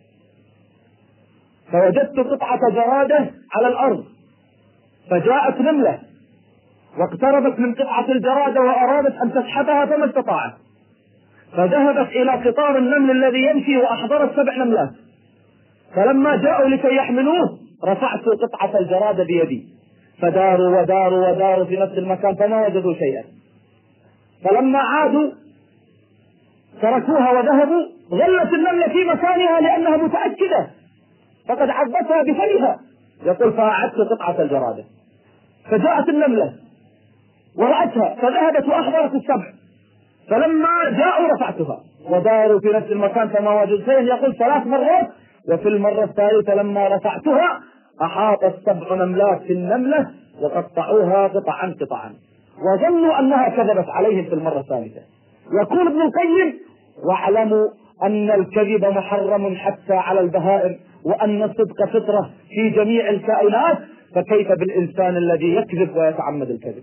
فوجدت قطعة جرادة على الأرض، فجاءت نملة واقتربت من قطعة الجرادة وأرادت أن تسحبها فما استطاعت، فذهبت إلى قطار النمل الذي يمشي وأحضرت سبع نملات، فلما جاءوا لكي يحملوه رفعت قطعة الجرادة بيدي، فداروا وداروا وداروا في نفس المكان فما وجدوا شيئا، فلما عادوا تركوها وذهبوا، ظلت النملة في مكانها لأنها متأكدة فقد عضتها بفمها. يقول: فأعدت قطعة الجرادة، فجاءت النملة ورأتها فذهبت وأحضرت السبع، فلما جاءوا رفعتها وداروا في نفس المكان فما وجدوا شيئا. يقول: ثلاث مرات، وفي المرة الثالثة لما رفعتها أحاط السبع نملات في النملة وقطعوها قطعا قطعا، وظنوا أنها كذبت عليهم في المرة الثالثة. يقول ابن القيم: واعلموا أن الكذب محرم حتى على البهائم، وأن الصدق فطرة في جميع الكائنات، فكيف بالإنسان الذي يكذب ويتعمد الكذب؟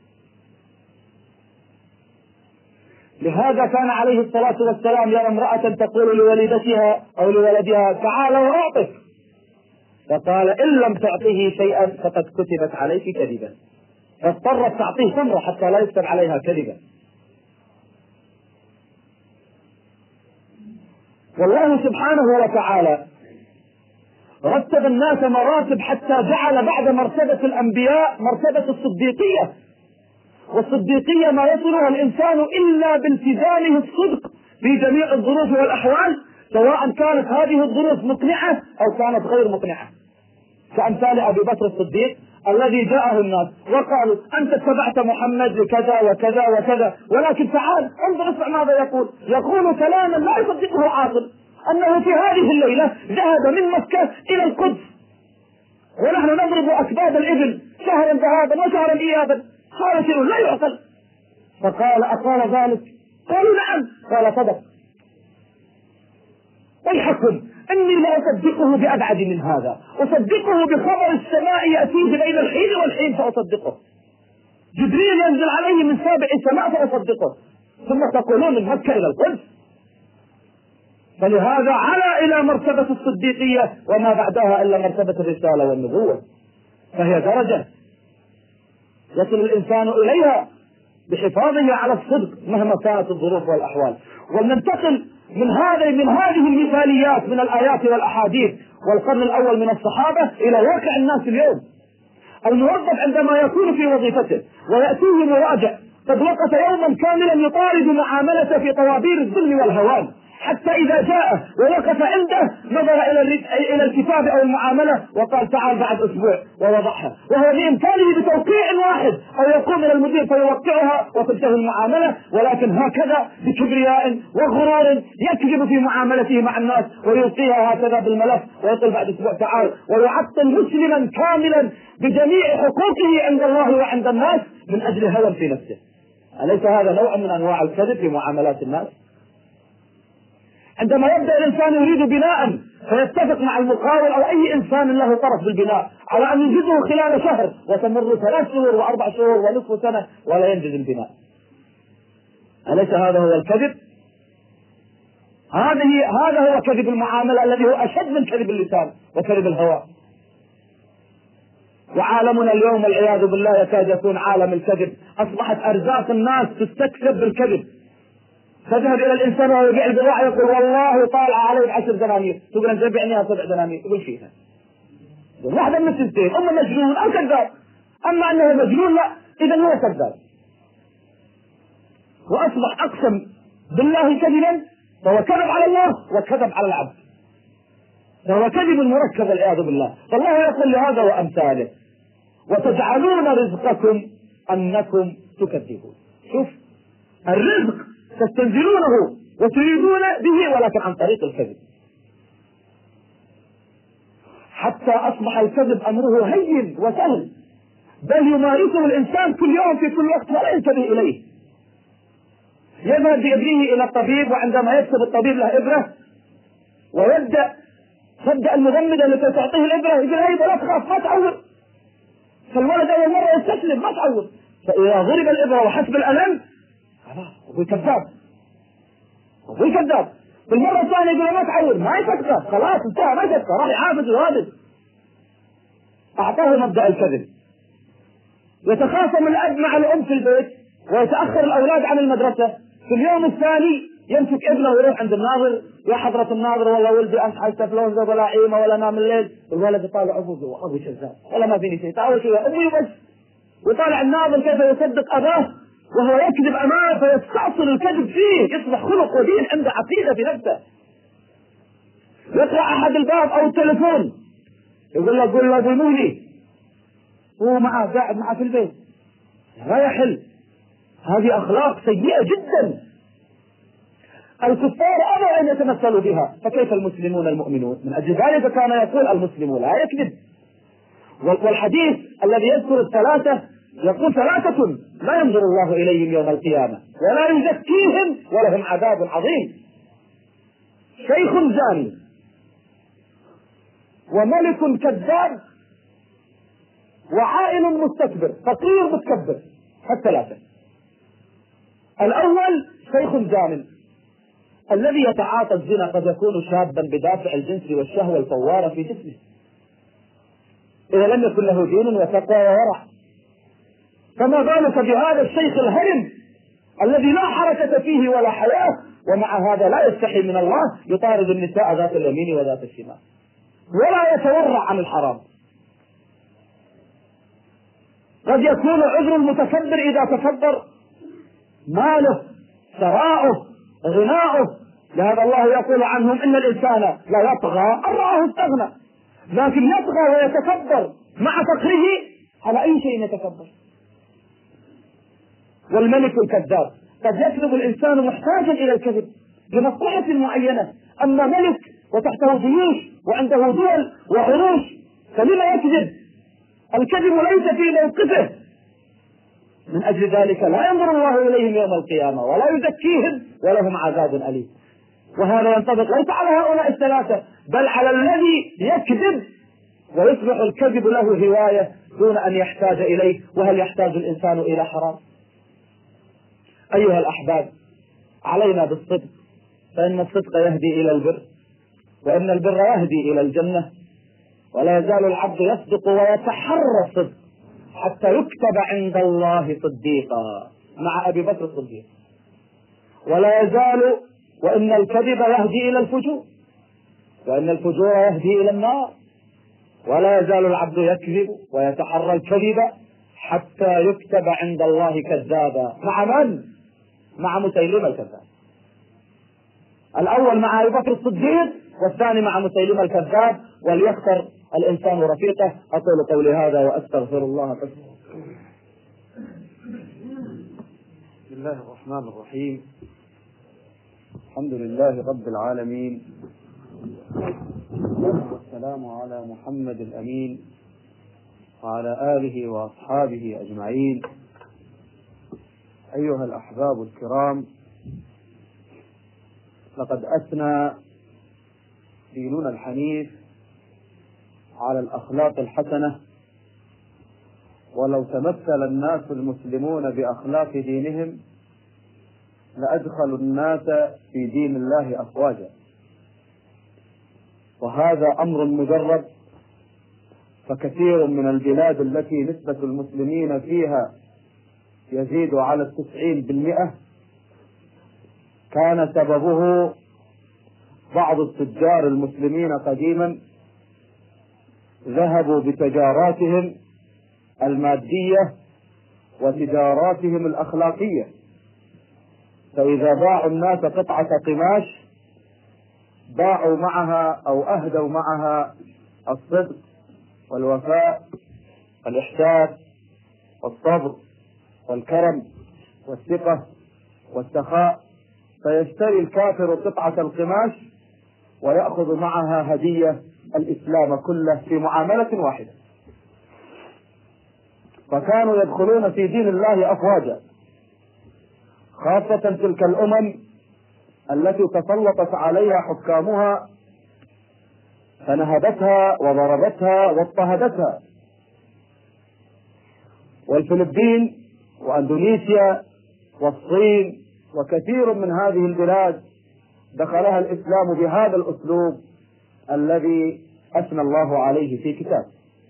لهذا كان عليه الصلاة والسلام يرى امرأة تقول لولدتها أو لولدها: تعال وأعطك، فقال: إن لم تعطيه شيئا فقد كتبت عليك كذبا، فاضطرت تعطيه تمرة حتى لا يكتب عليها كذبا. والله سبحانه وتعالى رتب الناس مراتب حتى جعل بعد مرتبة الأنبياء مرتبة الصديقية، والصديقية ما يصلها الإنسان إلا بالتزامه الصدق في جميع الظروف والأحوال، سواء كانت هذه الظروف مقنعة أو كانت غير مقنعة، كأمثال أبي بكر الصديق الذي جاءه الناس وقالوا: أنت اتبعت محمد لكذا وكذا وكذا، ولكن تعال انظر اسمع ماذا يقول. يقول كلاما لا يصدقه عاقل، أنه في هذه الليلة ذهب من مكة إلى القدس ونحن نضرب أكباد الإبل شهرا ذهابا وشهرا إيابا. قال: شيء لا يعقل. فقال: أقال ذلك؟ قالوا: نعم. قال: صدق. ويحكم إني لا أصدقه بأبعد من هذا، أصدقه بخبر السماء يأتيه بين الحين والحين فأصدقه، جبريل ينزل عليه من سابع السماء فأصدقه، ثم تقولون من مكة إلى القدس. فلهذا على إلى مرتبة الصديقية وما بعدها إلا مرتبة الرسالة والنبوة، فهي درجة يصل الإنسان إليها بحفاظه على الصدق مهما كانت الظروف والأحوال. ولننتقل من هذه من هذه المثاليات من الآيات والأحاديث والقرن الأول من الصحابة إلى واقع الناس اليوم. الموظف عندما يكون في وظيفته ويأتيه مراجع قد وقف يوما كاملا يطارد معاملته في طوابير الذل والهوان، حتى إذا جاء ووقف عنده نظر إلى إلى الكتاب أو المعاملة وقال: تعال بعد أسبوع، ووضعها، وهو بإمكانه بتوقيع واحد أو يقوم إلى المدير فيوقعها وتنتهي المعاملة، ولكن هكذا بكبرياء وغرور يكذب في معاملته مع الناس ويلقيها هكذا بالملف ويقول بعد أسبوع تعال، ويعطل مسلما كاملا بجميع حقوقه عند الله وعند الناس من أجل هوى في نفسه. أليس هذا نوع من أنواع الكذب في معاملات الناس؟ عندما يبدأ الإنسان يريد بناء فيتفق مع المقاول أو أي إنسان له طرف بالبناء على أن ينجزه خلال شهر، وتمر ثلاث شهور وأربع شهور ونصف سنة ولا ينجز البناء. أليس هذا هو الكذب؟ هذه هذا هو كذب المعاملة الذي هو أشد من كذب اللسان وكذب الهوى. وعالمنا اليوم والعياذ بالله يكاد يكون عالم الكذب. أصبحت أرزاق الناس تستكذب بالكذب. تذهب إلى الإنسان وهو يبيع البضاعة يقول والله طالع عليه بعشر دنانير، تقول أنت بيعنيها سبع دنانير، يقول فيها واحدة من الثنتين، أما مجنون أو كذاب. أما أنه مجنون لا، إذا هو كذاب. وأصبح أقسم بالله كذبا فهو كذب على الله وكذب على العبد، فهو كذب مركب والعياذ بالله. فالله يقول لهذا وأمثاله وتجعلون رزقكم أنكم تكذبون. شوف الرزق تستنزلونه وتريدون به ولكن عن طريق الكذب، حتى أصبح الكذب أمره هين وسهل، بل يمارسه الإنسان كل يوم في كل وقت ولا ينتبه إليه. يذهب بابنه إلى الطبيب، وعندما يكتب الطبيب له إبرة ويبدأ تبدأ المغمدة التي تعطيه الإبرة يقول هاي لا تخاف ما تعور، فالولد أول مرة يستسلم ما تعور، فإذا ضرب الإبرة وحسب الألم هو كذاب، هو كذاب. بالمرة الثانية يقول ما تعور ما يفكر، خلاص انتهى ما يفكر، راح يحافظ وهذا. أعطاه مبدأ الكذب. يتخاصم الأب مع الأم في البيت ويتأخر الأولاد عن المدرسة، في اليوم الثاني يمسك ابنه ويروح عند الناظر، يا حضرة الناظر والله ولدي أمس حسب لون ولا عيمة ولا نام الليل، الولد يطالع أبوه أبو شزاب ولا ما فيني شيء، تعال شوية أبوي بس، ويطالع الناظر كيف يصدق أباه وهو يكذب أمامه، فيستأصل الكذب فيه، يصبح خلق ودين عنده عقيدة في نفسه. يطلع أحد الباب أو التلفون يقول له قول له ضموني، هو معه قاعد معه في البيت لا يحل. هذه أخلاق سيئة جدا، الكفار أبوا أن يتمثلوا بها، فكيف المسلمون المؤمنون؟ من أجل ذلك كان يقول المسلم لا يكذب. والحديث الذي يذكر الثلاثة يقول ثلاثة لا ينظر الله إليهم يوم القيامة ولا يزكيهم ولهم عذاب عظيم: شيخ زاني وملك كذاب وعائل مستكبر، فقير متكبر. الثلاثة. الأول شيخ زان الذي يتعاطى الزنا، قد يكون شابا بدافع الجنس والشهوة الفوارة في جسمه، إذا لم يكن له دين وتقوى وورع. فما بالك بهذا الشيخ الهرم الذي لا حركة فيه ولا حياة، ومع هذا لا يستحي من الله، يطارد النساء ذات اليمين وذات الشمال ولا يتورع عن الحرام. قد يكون عذر المتكبر إذا تكبر ماله، ثراؤه، غناؤه، لهذا الله يقول عنهم إن الإنسان لا يطغى أن رآه استغنى، لكن يطغى ويتكبر مع فقره على أي شيء يتكبر. والملك الكذاب، قد يكذب الإنسان محتاجا إلى الكذب لمصلحة معينة، أما ملك وتحته جيوش وعنده دول وعروش فلما يكذب؟ الكذب ليس في موقفه. من أجل ذلك لا ينظر الله إليهم يوم القيامة ولا يزكيهم ولهم عذاب أليم. وهذا ينطبق ليس على هؤلاء الثلاثة بل على الذي يكذب ويصبح الكذب له هواية دون أن يحتاج إليه. وهل يحتاج الإنسان إلى حرام؟ أيها الأحباب، علينا بالصدق، فإن الصدق يهدي إلى البر، وإن البر يهدي إلى الجنة، ولا يزال العبد يصدق ويتحرى الصدق حتى يكتب عند الله صديقا مع أبي بكر الصديق. ولا يزال، وإن الكذب يهدي إلى الفجور، وإن الفجور يهدي إلى النار. ولا يزال العبد يكذب ويتحرى الكذب حتى يكتب عند الله كذابا. مع من؟ مع مسيلمة الكذاب. الأول مع أبي بكر الصديق، والثاني مع مسيلمة الكذاب. وليختر الإنسان رفيقه. أقول قولي هذا وأستغفر الله. بسم الله الرحمن الرحيم. الحمد لله رب العالمين، والسلام على محمد الأمين وعلى آله وأصحابه أجمعين. أيها الأحباب الكرام، لقد أثنى ديننا الحنيف على الأخلاق الحسنة، ولو تمثل الناس المسلمون بأخلاق دينهم لأدخلوا الناس في دين الله أفواجا، وهذا أمر مجرد. فكثير من البلاد التي نسبة المسلمين فيها يزيد على التسعين بالمئة كان سببه بعض التجار المسلمين قديما ذهبوا بتجاراتهم المادية وتجاراتهم الأخلاقية، فإذا باعوا الناس قطعة قماش باعوا معها أو أهدوا معها الصدق والوفاء والإحسان والصبر والكرم والثقة والسخاء، فيشتري الكافر قطعة القماش ويأخذ معها هدية الإسلام كله في معاملة واحدة. فكانوا يدخلون في دين الله أفواجا، خاصة تلك الأمم التي تسلطت عليها حكامها فنهبتها وضربتها واضطهدتها. والفلبين وأندونيسيا والصين وكثير من هذه البلاد دخلها الإسلام بهذا الأسلوب الذي أثنى الله عليه في كتابه.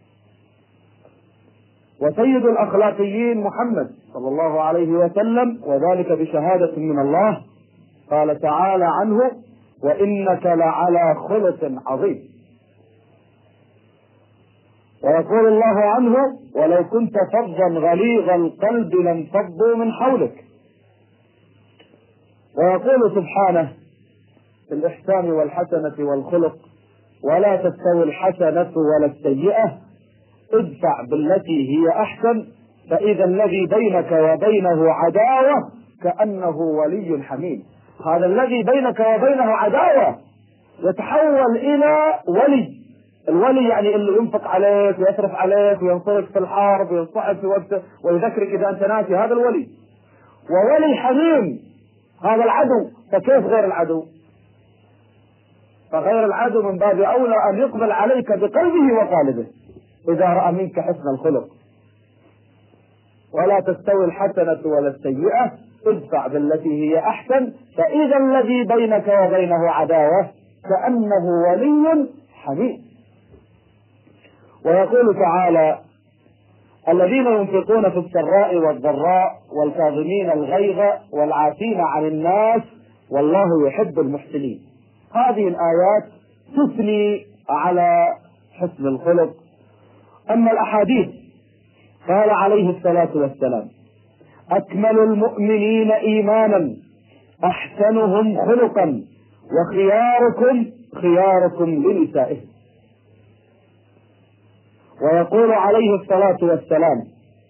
وسيد الأخلاقيين محمد صلى الله عليه وسلم، وذلك بشهادة من الله، قال تعالى عنه: وإنك لعلى خلق عظيم. ويقول الله عنه: ولو كنت فظا غليظ القلب لانفضوا من حولك. ويقول سبحانه في الإحسان والحسنة والخلق: ولا تستوي الحسنة ولا السيئة ادفع بالتي هي أحسن فإذا الذي بينك وبينه عداوة كأنه ولي حميم. هذا الذي بينك وبينه عداوة يتحول إلى ولي. الولي يعني اللي ينفق عليك ويصرف عليك وينصرك في الحرب وينصحك في وقته ويذكرك إذا أنت ناسي، هذا الولي. وولي حميم هذا العدو. فكيف غير العدو؟ فغير العدو من باب أولى أن يقبل عليك بقلبه وقالبه إذا رأى منك حسن الخلق. ولا تستوي الحسنة ولا السيئة ادفع بالتي هي أحسن فإذا الذي بينك وبينه عداوة كأنه ولي حميم. ويقول تعالى: الذين ينفقون في السراء والضراء والكاظمين الغيظ والعافين عن الناس والله يحب المحسنين. هذه الآيات تثني على حسن الخلق. أما الأحاديث قال عليه الصلاة والسلام: أكمل المؤمنين إيمانا أحسنهم خلقا وخياركم خياركم لنسائهم. ويقول عليه الصلاة والسلام: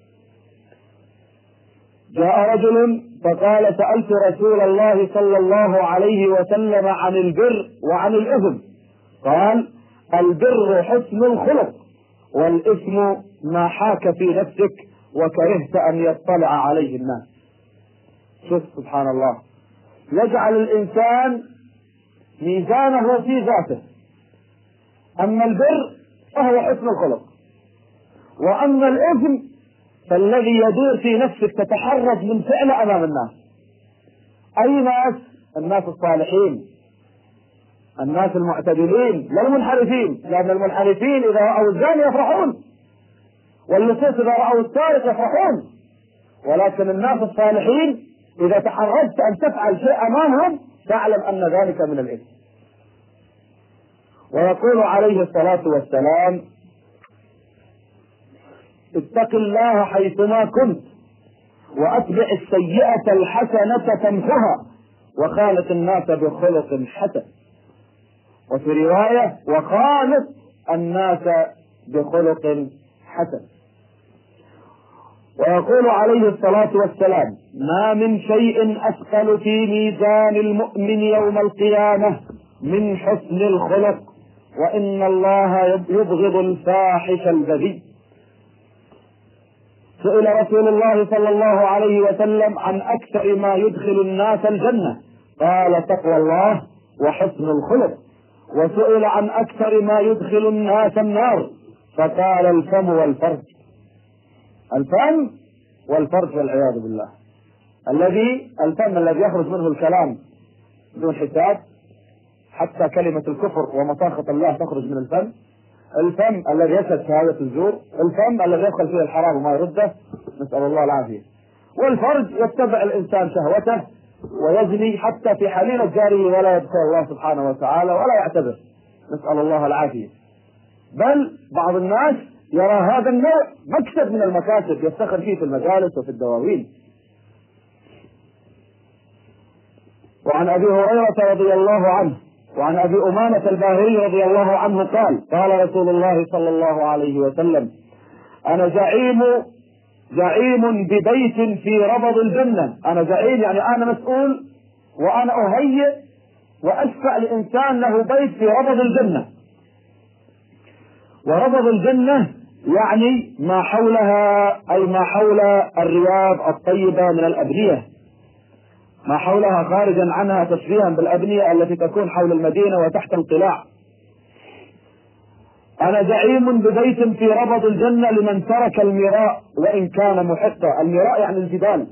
جاء رجل فقال: سألت رسول الله صلى الله عليه وسلم عن البر وعن الإثم، قال: البر حسن الخلق والإثم ما حاك في نفسك وكرهت أن يطلع عليه الناس. شوف سبحان الله، يجعل الإنسان ميزانه في ذاته. أما البر فهو حسن الخلق، وأما الإثم فالذي يدور في نفسك تتحرج من فعله أمام الناس. أي ناس؟ الناس الصالحين، الناس المعتدلين، لا المنحرفين، لأن المنحرفين إذا رأوا الزاني يفرحون، واللصوص إذا رأوا السارق يفرحون، ولكن الناس الصالحين إذا تحرجت أن تفعل شيء أمامهم تعلم أن ذلك من الإثم. ويقول عليه الصلاة والسلام: اتق الله حيثما كنت وأتبع السيئة الحسنة تمحها وخالق الناس بخلق حسن. وفي رواية: وخالق الناس بخلق حسن. ويقول عليه الصلاة والسلام: ما من شيء أثقل في ميزان المؤمن يوم القيامة من حسن الخلق، وإن الله يبغض الفاحش البذيء. سئل رسول الله صلى الله عليه وسلم عن أكثر ما يدخل الناس الجنة، قال: تقوى الله وحسن الخلق. وسئل عن أكثر ما يدخل الناس النار، فقال: الفم والفرج. الفم والفرج والعياذ بالله. الذي الفم الذي يخرج منه الكلام بدون حساب، حتى كلمة الكفر ومساخط الله تخرج من الفم. الفم الذي يشهد شهادة الزور، الفم الذي يدخل فيه الحرام وما يرده، نسأل الله العافية. والفرج يتبع الإنسان شهوته ويزني حتى في حليلة جاره ولا يذكر الله سبحانه وتعالى ولا يعتبر، نسأل الله العافية. بل بعض الناس يرى هذا النوع مكسب من المكاسب يفتخر فيه في المجالس وفي الدواوين. وعن أبي هريرة رضي الله عنه وعن أبي أمامة الباهلي رضي الله عنه قال قال رسول الله صلى الله عليه وسلم: أنا زعيم زعيم ببيت في ربض الجنة. أنا زعيم يعني أنا مسؤول وأنا أهيئ وأشفع لإنسان له بيت في ربض الجنة. وربض الجنة يعني ما حولها، أي ما حول الرياض الطيبة من الأبنية، ما حولها خارجا عنها تشبيها بالأبنية التي تكون حول المدينة وتحت القلاع. أنا زعيم ببيت في ربض الجنة لمن ترك المراء وإن كان محقا. المراء يعني الجدال.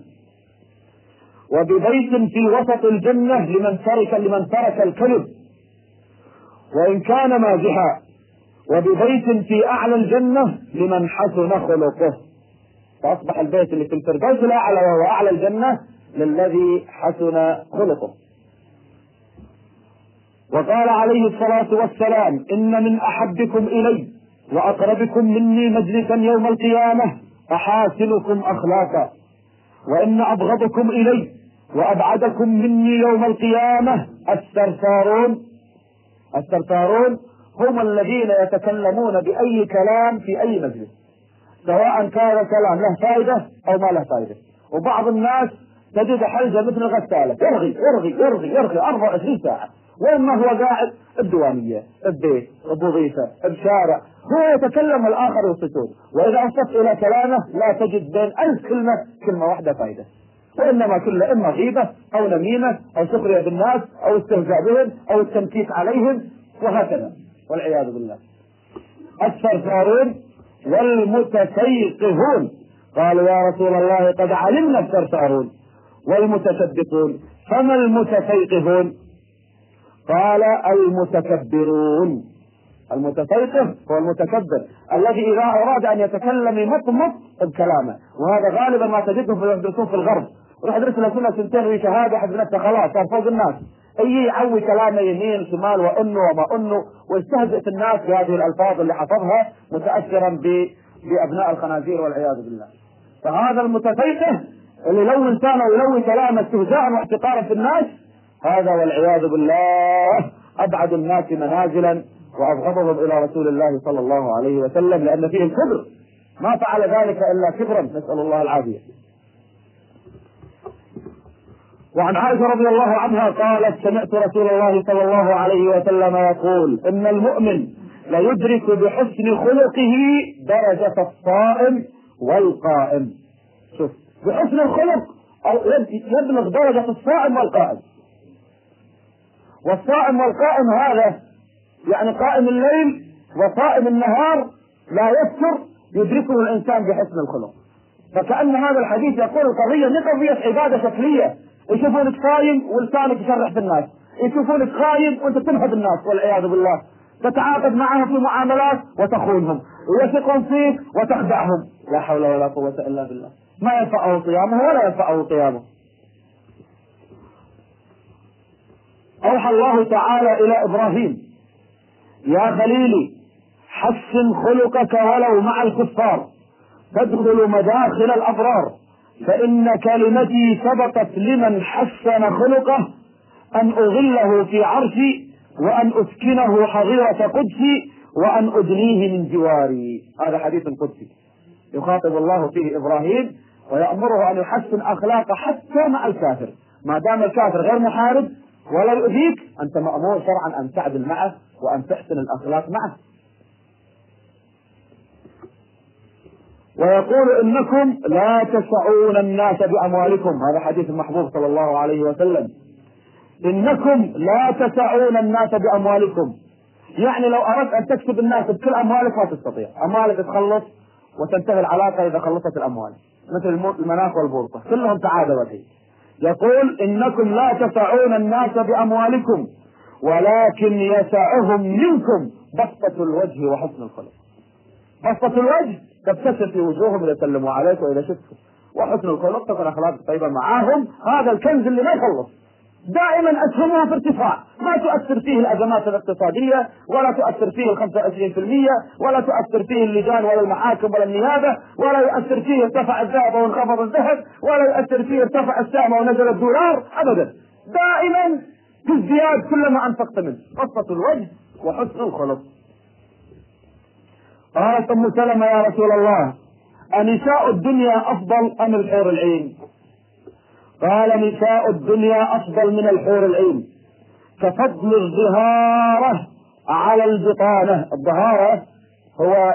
وببيت في وسط الجنة لمن ترك لمن ترك الكذب وإن كان مازحا. وببيت في أعلى الجنة لمن حسن خلقه. فأصبح البيت اللي في الفردوس الأعلى وهو أعلى الجنة للذي حسن خلقه. وقال عليه الصلاة والسلام: إن من أحبكم إلي وأقربكم مني مجلسا يوم القيامة أحاسنكم أخلاقا، وإن أبغضكم إلي وأبعدكم مني يوم القيامة الثرثارون. الثرثارون هم الذين يتكلمون بأي كلام في أي مجلس، سواء كان كلام له فائدة أو ما له فائدة. وبعض الناس تجد حلقة مثل الغسالة، يرغي يرغي يرغي يرغي أربعة وعشرين ساعة، وإما هو قاعد بدوانية ببيت بوظيفة بشارع، هو يتكلم والآخر يسكت. وإذا أصبت إلى كلامه لا تجد بين ألف كلمة كلمة واحدة فائدة، وإنما كل إما غيبة أو نميمة أو سخرية بالناس أو استهزاء بهم أو التنكيت عليهم وهكذا، والعياذ بالله. الثرثارون والمتسيقهون. قالوا: يا رسول الله قد علمنا الثرثارون والمتشدقون، فما المتسيقهون؟ قال: المتكبرون. المتسيقه هو المتكبر الذي إذا أراد أن يتكلم يمطمط بكلامه، وهذا غالبا ما تجده في يدرسون في الغرب. روح ادرس له سنة سنتين وشهادة حسب نفسه خلاص صار فوق الناس، اي يعوي كلامه يمين شمال وانه وما انه، ويستهزئ في الناس بهذه الالفاظ اللي حفظها متاثرا بابناء الخنازير والعياذ بالله. فهذا المتسيقه اللي لو انسان ويلوي كلامه استهزاء واحتقارا في الناس، هذا والعياذ بالله ابعد الناس منازلا وابغضهم الى رسول الله صلى الله عليه وسلم، لان فيه الكبر، ما فعل ذلك الا كبرا، نسال الله العافيه. وعن عائشة رضي الله عنها قالت: سمعت رسول الله صلى الله عليه وسلم يقول: إن المؤمن ليدرك بحسن خلقه درجة الصائم والقائم. شوف، بحسن الخلق يبلغ درجة الصائم والقائم. والصائم والقائم هذا يعني قائم الليل وصائم النهار لا يفتر، يدركه الإنسان بحسن الخلق. فكأن هذا الحديث يقول القضية مش قضية عبادة شكلية، يشوفونك صايم ولسانك يشرح في الناس، يشوفونك خاين وانت تنهب الناس والعياذ بالله، تتعاقد معهم في معاملات وتخونهم، ويثقون فيك وتخدعهم، لا حول ولا قوة إلا بالله. ما ينفعه صيامه ولا ينفعه قيامه. أوحى الله تعالى إلى إبراهيم: يا خليلي حسن خلقك ولو مع الكفار تدخل مداخل الأبرار، فإن كلمتي سبقت لمن حسن خلقه أن أظله في عرشي وأن أسكنه حظيرة قدسي وأن أدنيه من جواري. هذا حديث قدسي يخاطب الله فيه إبراهيم ويأمره أن يحسن أخلاقه حتى مع الكافر، ما دام الكافر غير محارب ولا يؤذيك أنت مأمور شرعا أن تعدل معه وأن تحسن الأخلاق معه. ويقول: إنكم لا تسعون الناس بأموالكم. هذا حديث المحبوب صلى الله عليه وسلم. إنكم لا تسعون الناس بأموالكم، يعني لو أردت أن تكسب الناس بكل أموالك ما تستطيع، أموالك تخلص وتنتهي العلاقة إذا خلصت الأموال، مثل المناخ والبورصة كلهم تعادوا فيه، يقول إنكم لا تسعون الناس بأموالكم ولكن يسعهم منكم بسطة الوجه وحسن الخلق. بسطة الوجه تبتسم في وجوههم ليسلموا عليك وإذا شفتوا، وحسن الخلق تكون أخلاق طيبة معاهم. هذا الكنز اللي ما يخلص، دائما أسهمها في ارتفاع، ما تؤثر فيه الأزمات الاقتصادية، ولا تؤثر فيه الخمسة وعشرين بالمئة، ولا تؤثر فيه اللجان ولا المحاكم ولا النيابة، ولا يؤثر فيه ارتفع الذهب وانخفض الذهب، ولا يؤثر فيه ارتفع السهم ونزل الدولار أبدا. دائما في ازدياد كلما أنفقت منه. بسطة الوجه وحسن الخلق. قالت أم سلمة يا رسول الله أنساء الدنيا أفضل أم الحور العين؟ قال نساء الدنيا أفضل من الحور العين كفضل الظهارة على البطانة. الظهارة هو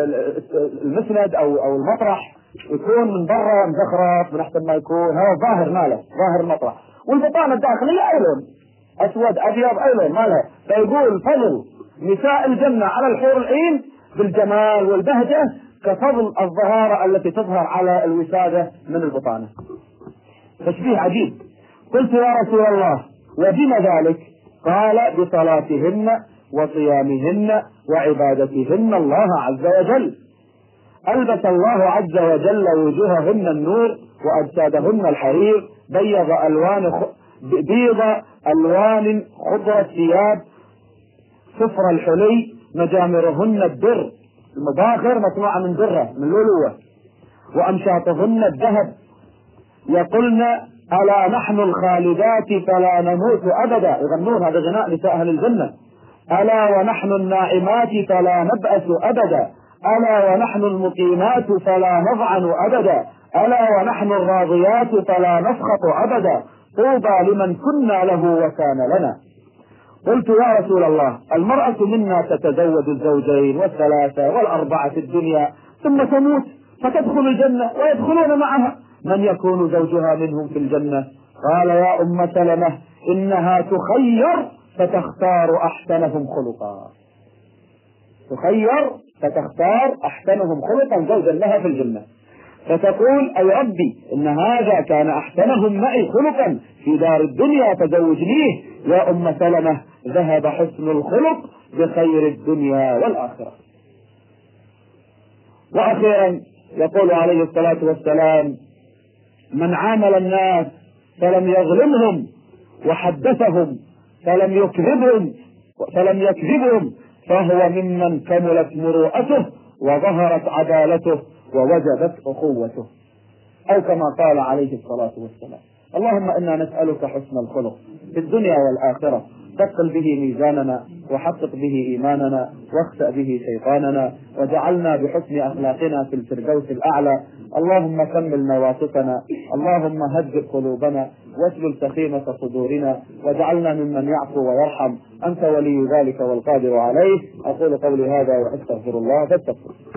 المسند أو أو المطرح، يكون من برا مزخرف من أحسن ما يكون، هذا ظاهر ماله ظاهر المطرح، والبطانة الداخلية أي لون، أسود أبيض أي لون مالها. فيقول فضل نساء الجنة على الحور العين بالجمال والبهجة كفضل الظهارة التي تظهر على الوسادة من البطانة. تشبيه عجيب. قلت يا رسول الله وبما ذلك؟ قال بصلاتهن وصيامهن وعبادتهن الله عز وجل. ألبس الله عز وجل وجوههن النور وأجسادهن الحرير، بيض ألوان خ... بيض ألوان خضر الثياب، صفر الحلي، مجامرهن الدر، المباخر مصنوعة من درة من لؤلؤة، وأمشاطهن الذهب. يقولن ألا نحن الخالدات فلا نموت أبدا، يغنون هذا غناء نساء أهل الجنة. ألا ونحن النائمات فلا نبأس أبدا، ألا ونحن المقيمات فلا نضعن أبدا، ألا ونحن الراضيات فلا نسخط أبدا، طوبى لمن كنا له وكان لنا. قلت يا رسول الله المرأة منا تتزوج الزوجين والثلاثة والأربعة في الدنيا ثم تموت فتدخل الجنة ويدخلون معها، من يكون زوجها منهم في الجنة؟ قال يا أم سلمة إنها تخير فتختار أحسنهم خلقا. تخير فتختار أحسنهم خلقا زوجا لها في الجنة، فتقول أي ربي إن هذا كان أحسنهم معي خلقا في دار الدنيا فزوجنيه. يا أم سلمة ذهب حسن الخلق بخير الدنيا والآخرة. وأخيرا يقول عليه الصلاة والسلام من عامل الناس فلم يظلمهم وحدثهم فلم يكذبهم فلم يكذبهم فهو ممن كملت مروءته وظهرت عدالته ووجبت أخوته، أو كما قال عليه الصلاة والسلام. اللهم إنا نسألك حسن الخلق في الدنيا والآخرة، ثقل به ميزاننا وحقق به إيماننا واخسأ به شيطاننا، وجعلنا بحسن أخلاقنا في الفردوس الأعلى. اللهم كمل نواقصنا، اللهم هدئ قلوبنا واسلل سخيمة صدورنا، واجعلنا ممن يعفو ويرحم، أنت ولي ذلك والقادر عليه. أقول قولي هذا وأستغفر الله فاستغفروه.